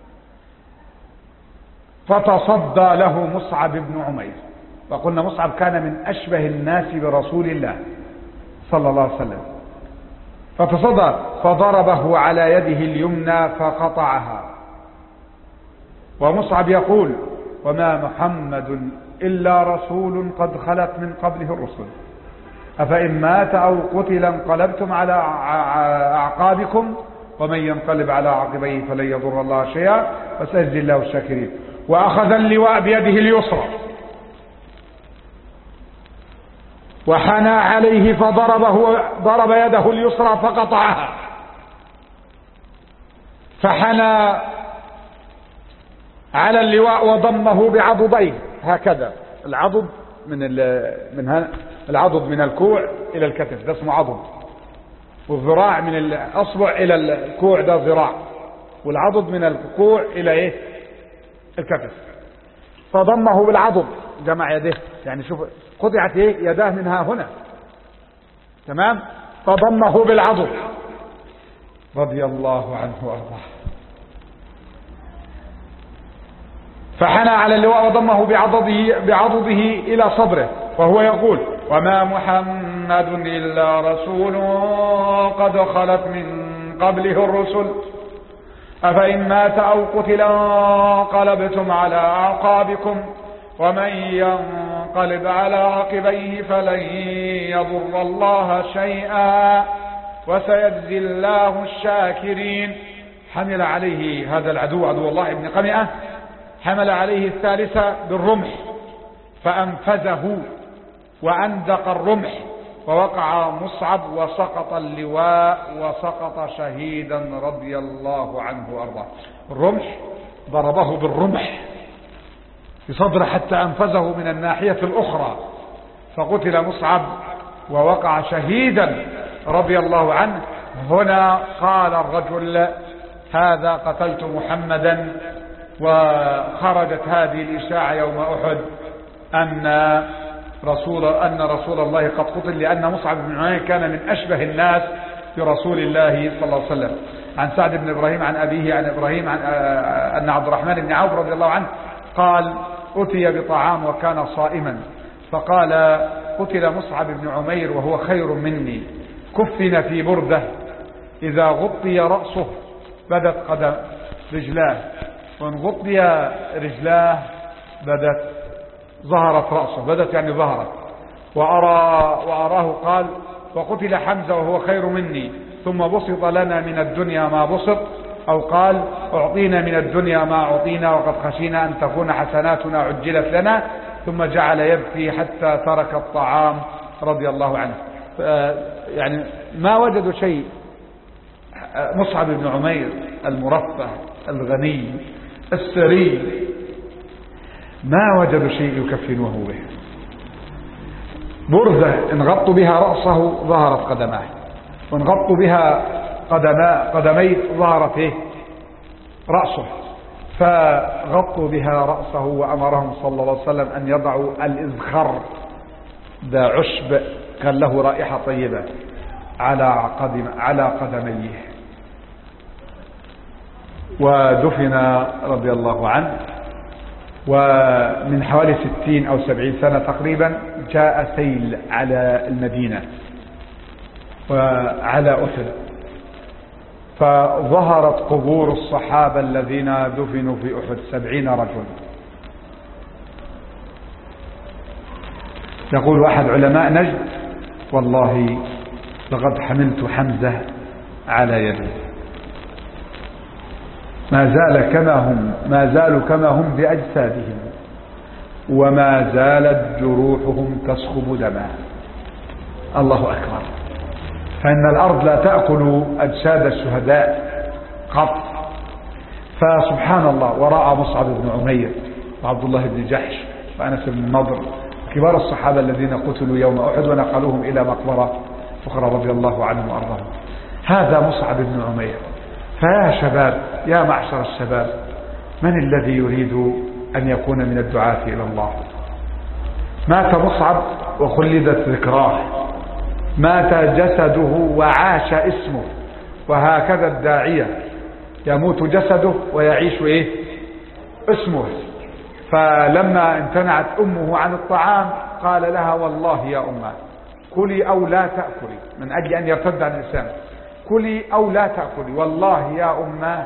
فتصدى له مصعب بن عمير، وقلنا مصعب كان من أشبه الناس برسول الله صلى الله عليه وسلم. فتصدى فضربه على يده اليمنى فقطعها، ومصعب يقول: وما محمد إلا رسول قد خلت من قبله الرسل، أفإن مات أو قتل انقلبتم على أعقابكم ومن ينقلب على عقبيه فلن يضر الله شيئا وسيجزي الله الشاكرين. وأخذ اللواء بيده اليسرى وحنى عليه فضربه ضرب يده اليسرى فقطعها، فحنى على اللواء وضمه بعضديه هكذا. العضد من من العضد من الكوع إلى الكتف، ده اسمه عضد، والذراع من الأصبع إلى الكوع ده ذراع، والعضد من الكوع إلى إيه؟ الكتف. فضمه بالعضد، جمع يديه، يعني شوف قطعت إيه؟ يداه منها هنا، تمام؟ فضمه بالعضد رضي الله عنه وارضاه. فحنى على اللواء وضمه بعضده بعضده إلى صدره وهو يقول: وما محمد إلا رسول قد خلت من قبله الرسل، أفإن مات أو قتل انقلبتم على أعقابكم ومن ينقلب على عقبيه فلن يضر الله شيئا وسيجزي الله الشاكرين. حمل عليه هذا العدو، عدو الله ابن قمئة، حمل عليه الثالثة بالرمح فأنفذه وأندق الرمح ووقع مصعب وسقط اللواء وسقط شهيدا رضي الله عنه وأرضاه. الرمح ضربه بالرمح في صدره حتى أنفذه من الناحية الأخرى، فقتل مصعب ووقع شهيدا رضي الله عنه. هنا قال الرجل: هذا قتلت محمدا. وخرجت هذه الإشاعة يوم أحد أن رسول أن رسول الله قد قتل، لأن مصعب بن عمير كان من أشبه الناس برسول الله صلى الله عليه وسلم. عن سعد بن إبراهيم عن أبيه عن إبراهيم عن أن عبد الرحمن بن عوف رضي الله عنه قال: أتي بطعام وكان صائما، فقال: قتل مصعب بن عمير وهو خير مني، كفن في بردة إذا غطي رأسه بدت قدم رجلاه، وإن غطي رجلاه بدت ظهرت رأسه، بدت يعني ظهرت. وأرى وأراه قال: وقتل حمزة وهو خير مني، ثم بسط لنا من الدنيا ما بسط، أو قال: أعطينا من الدنيا ما أعطينا وقد خشينا أن تكون حسناتنا عجلت لنا، ثم جعل يبكي حتى ترك الطعام رضي الله عنه. يعني ما وجدوا شيء. مصعب بن عمير المرفه الغني السري ما وجدوا شيء يكفنوه به. بردة إن غطوا بها رأسه ظهرت قدماه، وإن غطوا بها قدما قدميه ظهرت إيه؟ رأسه. فغطوا بها رأسه وأمرهم صلى الله عليه وسلم أن يضعوا الإذخر، ده عشب كان له رائحة طيبة، على قدم على قدميه. ودفن رضي الله عنه. ومن حوالي ستين أو سبعين سنة تقريبا جاء سيل على المدينة وعلى أحد، فظهرت قبور الصحابة الذين دفنوا في أحد، سبعين رجل. يقول أحد علماء نجد: والله لقد حملت حمزة على يدي، ما زال كما هم ما زالوا كما هم بأجسادهم، وما زالت جروحهم تسخب دما. الله أكبر. فإن الأرض لا تأكل أجساد الشهداء قط. فسبحان الله. ورأى مصعب بن عمير وعبد الله بن جحش وأنس بن النضر كبار الصحابة الذين قتلوا يوم أحد ونقلوهم إلى مقبرة أخرى رضي الله عنهم وأرضاهم. هذا مصعب بن عمير. فيا شباب، يا معشر الشباب، من الذي يريد أن يكون من الدعاة إلى الله؟ مات مصعب وخلدت ذكراه، مات جسده وعاش اسمه. وهكذا الداعية يموت جسده ويعيش إيه؟ اسمه. فلما امتنعت أمه عن الطعام قال لها والله يا أمه كلي أو لا تأكلي، من أجل أن يرتد عن الإسلام، كلي أو لا تأكلي، والله يا أمه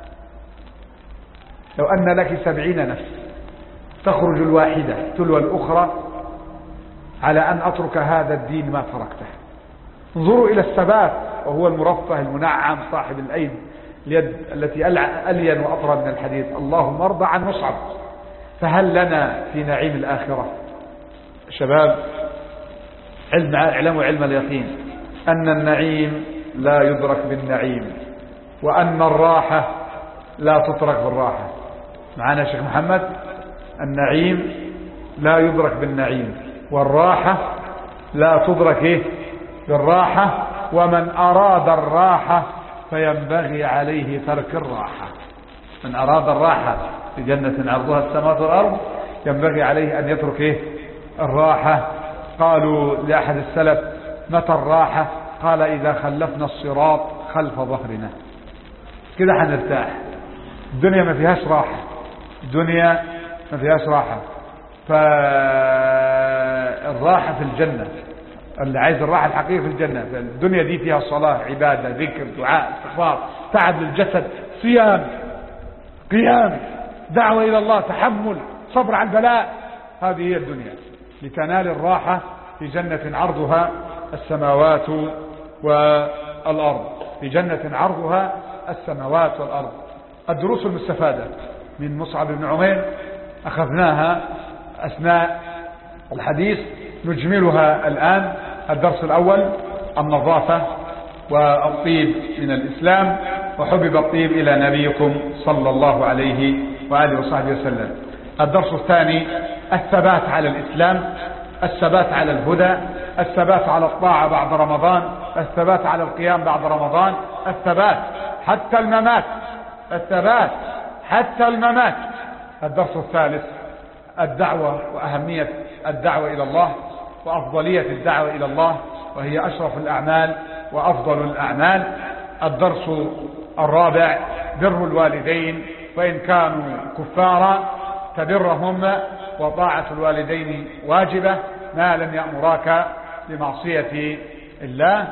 لو أن لك سبعين نفس تخرج الواحدة تلو الأخرى على أن أترك هذا الدين ما تركته. انظروا إلى الثبات، وهو المرفه المنعم صاحب الأيد اليد التي ألين وأطرى من الحديد. اللهم ارضى عن مصعب. فهل لنا في نعيم الآخرة؟ شباب، علم اعلموا علم اليقين أن النعيم لا يدرك بالنعيم، وأن الراحة لا تترك بالراحة. معنا شيخ محمد؟ النعيم لا يدرك بالنعيم، والراحة لا تدرك إيه؟ بالراحة. ومن أراد الراحة فينبغي عليه ترك الراحة. من أراد الراحة في جنة عرضها السماوات والأرض ينبغي عليه أن يترك إيه؟ الراحة. قالوا لأحد السلف متى الراحة؟ قال إذا خلفنا الصراط خلف ظهرنا، كده حنرتاح. الدنيا ما فيهاش راحة، الدنيا ما فيهاش راحة. فالراحة في الجنة، اللي عايز الراحة الحقيقية في الجنة. الدنيا دي فيها صلاة، عبادة، ذكر، دعاء، استغفار، تعب للجسد، صيام، قيام، دعوة إلى الله، تحمل، صبر على البلاء. هذه هي الدنيا. لتنال الراحة في جنة عرضها السماوات والأرض، في جنة عرضها السماوات والأرض. الدروس المستفادة من مصعب بن عمير أخذناها أثناء الحديث، نجملها الآن. الدرس الأول النظافة والطيب من الإسلام، وحبب الطيب إلى نبيكم صلى الله عليه وآله وصحبه وسلم. الدرس الثاني الثبات على الإسلام، الثبات على الهدى، الثبات على الطاعة بعد رمضان، الثبات على القيام بعد رمضان، الثبات حتى الممات، الثبات حتى الممات. الدرس الثالث الدعوة وأهمية الدعوة إلى الله، وأفضلية الدعوة إلى الله، وهي أشرف الأعمال وأفضل الأعمال. الدرس الرابع بر الوالدين، وإن كانوا كفارا تبرهم، وطاعة الوالدين واجبة ما لم يأمراك بمعصية الله.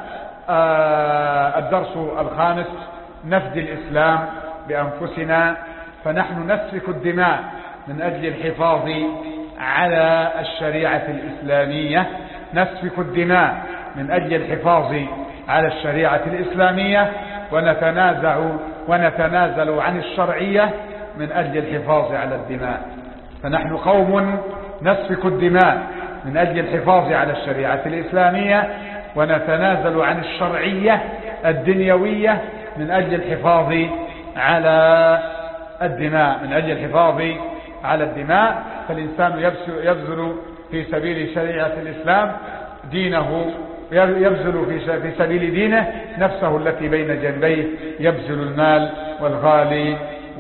آه الدرس الخامس نفدي الإسلام بأنفسنا، فنحن نسفك الدماء من أجل الحفاظ على الشريعة الإسلامية، نسفك الدماء من أجل الحفاظ على الشريعة الإسلامية، ونتنازع ونتنازل عن الشرعية من أجل الحفاظ على الدماء. فنحن قوم نسفك الدماء من أجل الحفاظ على الشريعة الإسلامية، ونتنازل عن الشرعية الدنيوية من أجل الحفاظ على الدماء، من أجل الحفاظ على الدماء. فالإنسان يبذل في سبيل شريعة الإسلام دينه، يبذل في سبيل دينه نفسه التي بين جنبيه، يبذل المال والغالي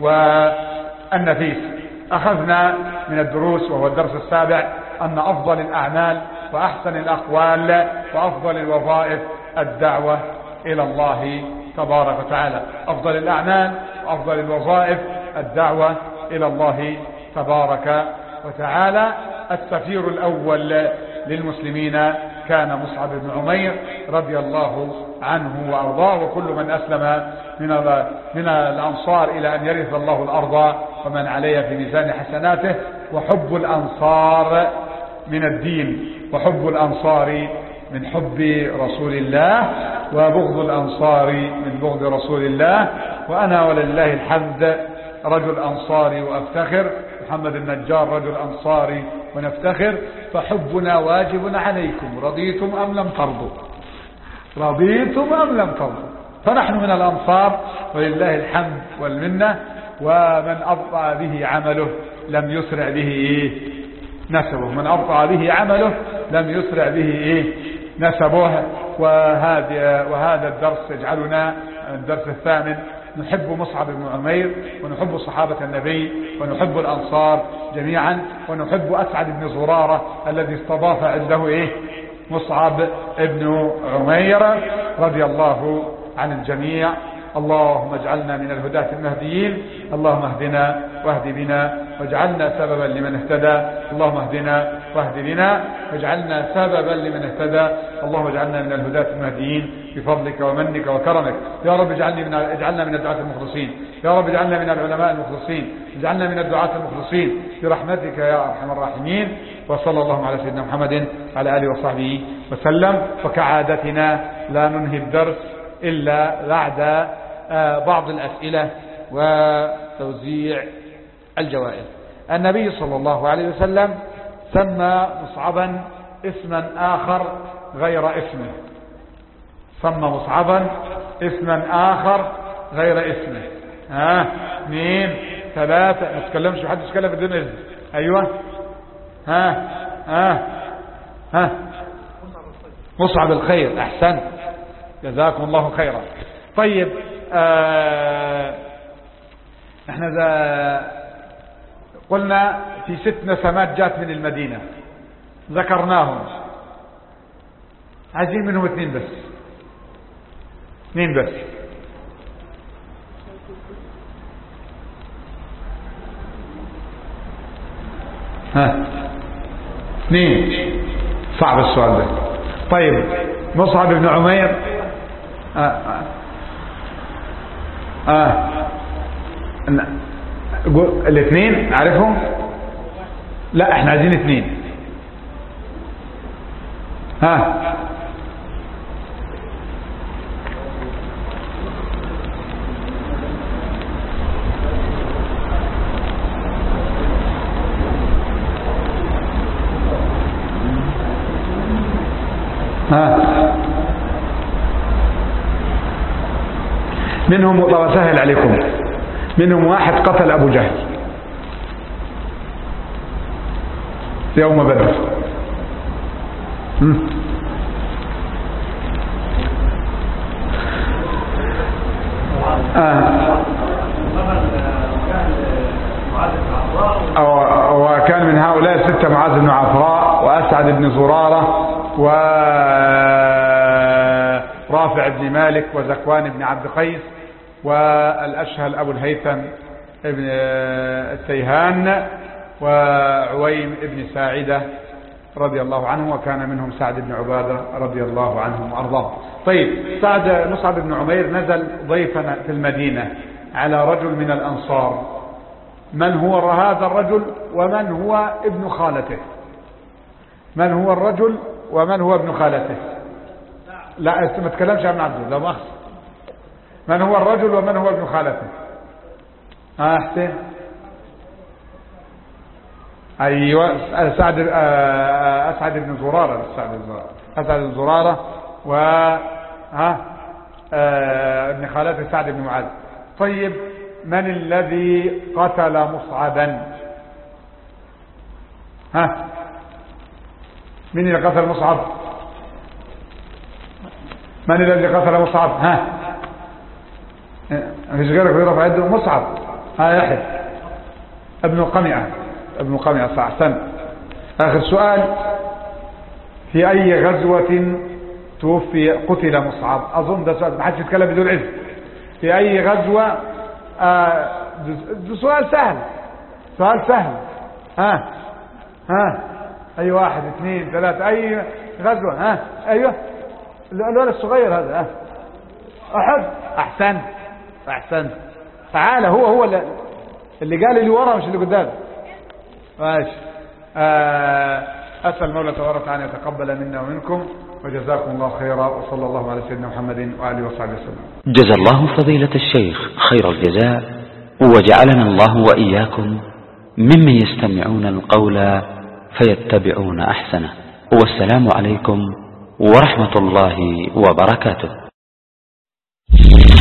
والنفيس. أخذنا من الدروس، وهو الدرس السابع، أن أفضل الأعمال وأحسن الأقوال وأفضل الوظائف الدعوة إلى الله تبارك وتعالى. أفضل الأعمال وأفضل الوظائف الدعوة إلى الله تبارك وتعالى. السفير الأول للمسلمين كان مصعب بن عمير رضي الله عنه وأرضاه، وكل من أسلم من من الأنصار إلى أن يرث الله الأرض ومن عليها في ميزان حسناته. وحب الأنصار من الدين، وحب الأنصار من حب رسول الله، وبغض الأنصار من بغض رسول الله. وأنا ولله الحمد رجل أنصاري وأفتخر، محمد النجار رجل أنصاري ونفتخر. فحبنا واجب عليكم، رضيتم أم لم ترضوا، رضيتم أم لم ترضوا. فنحن من الأنصار ولله الحمد والمنة. ومن أبطأ به عمله لم يسرع به إيه نسبه، من أبطأ به عمله لم يسرع به إيه نسبه. وهذا وهذا الدرس يجعلنا الدرس الثامن نحب مصعب بن عمير، ونحب صحابة النبي، ونحب الأنصار جميعا، ونحب أسعد بن زرارة الذي استضاف عنده إيه مصعب بن عمير رضي الله عن الجميع. اللهم اجعلنا من الهداة المهديين. اللهم اهدنا واهد بنا واجعلنا سببا لمن اهتدى. اللهم اهدنا واهد بنا واجعلنا سببا لمن اهتدى. اللهم اجعلنا من الهداة المهديين بفضلك ومنك وكرمك يا رب. اجعلني من اجعلنا من الدعاة المخلصين يا رب. اجعلنا من العلماء المخلصين. اجعلنا من الدعاة المخلصين برحمتك يا ارحم الراحمين. وصلى الله على سيدنا محمد وعلى اله وصحبه وسلم. وكعادتنا لا ننهي الدرس إلا بعد بعض الأسئلة وتوزيع الجوائز. النبي صلى الله عليه وسلم سمى مصعبا اسما آخر غير اسمه. سمى مصعبا اسما آخر غير اسمه. ها اثنين ثلاثة. ما تتكلمش محدش يتكلم في الدنيا. ايوه ها ها ها مصعب الخير. احسن جزاكم الله خيرا. طيب آه احنا ذا قلنا في ست نسمات جات من المدينة ذكرناهم. عايزين منهم اثنين بس. اثنين بس. ها اثنين. صعب السؤال ده. طيب مصعب بن عمير. آه آه. آه. الاثنين عارفهم؟ لا احنا عايزين اثنين. ها ها منهم طبعا سهل عليكم. منهم واحد قتل أبو جهل يوم بدر. آه. وكان من هؤلاء الستة معاذ بن عفراء وأسعد بن زرارة ورافع بن مالك وزكوان بن عبد قيس والأشهل أبو الهيثم ابن التيهان وعويم ابن ساعدة رضي الله عنه. وكان منهم سعد بن عبادة رضي الله عنهم وأرضاه. طيب سعد مصعب بن عمير نزل ضيفا في المدينة على رجل من الأنصار. من هو هذا الرجل ومن هو ابن خالته؟ من هو الرجل ومن هو ابن خالته؟ لا ما تكلمش عن عبده لا مؤاخذة. من هو الرجل ومن هو ابن خالته؟ اه حسين. ايوه سعد اسعد بن زرارة. اسعد اسعد بن زرارة و ها ابن خالته سعد بن معاذ. طيب من الذي قتل مصعبا؟ ها من اللي قتل مصعب؟ من الذي قتل مصعب؟ ها مفيش غيرك بيرفع يده. مصعب. ها يحيى ابن قمعة. ابن قمعة صح. احسنت. اخر سؤال. في اي غزوة توفي قتل مصعب؟ اظن ده سؤال ما حدش يتكلم بدون علم. في اي غزوة؟ آه ده سؤال سهل. سؤال سهل. ها ها اي واحد اثنين ثلاثة. اي غزوة؟ ها ايوه الولد الصغير هذا. ها احد. احسنت احسنت. تعال هو هو اللي قال اللي ورا مش اللي قدام. ماشي. آه اسال المولى تبارك وتعالى يتقبل منا ومنكم وجزاكم الله خيرا. وصلى الله على سيدنا محمد واله وصحبه وسلم. جزا الله فضيلة الشيخ خير الجزاء وجعلنا الله واياكم ممن يستمعون القول فيتبعون احسنه. والسلام عليكم ورحمة الله وبركاته.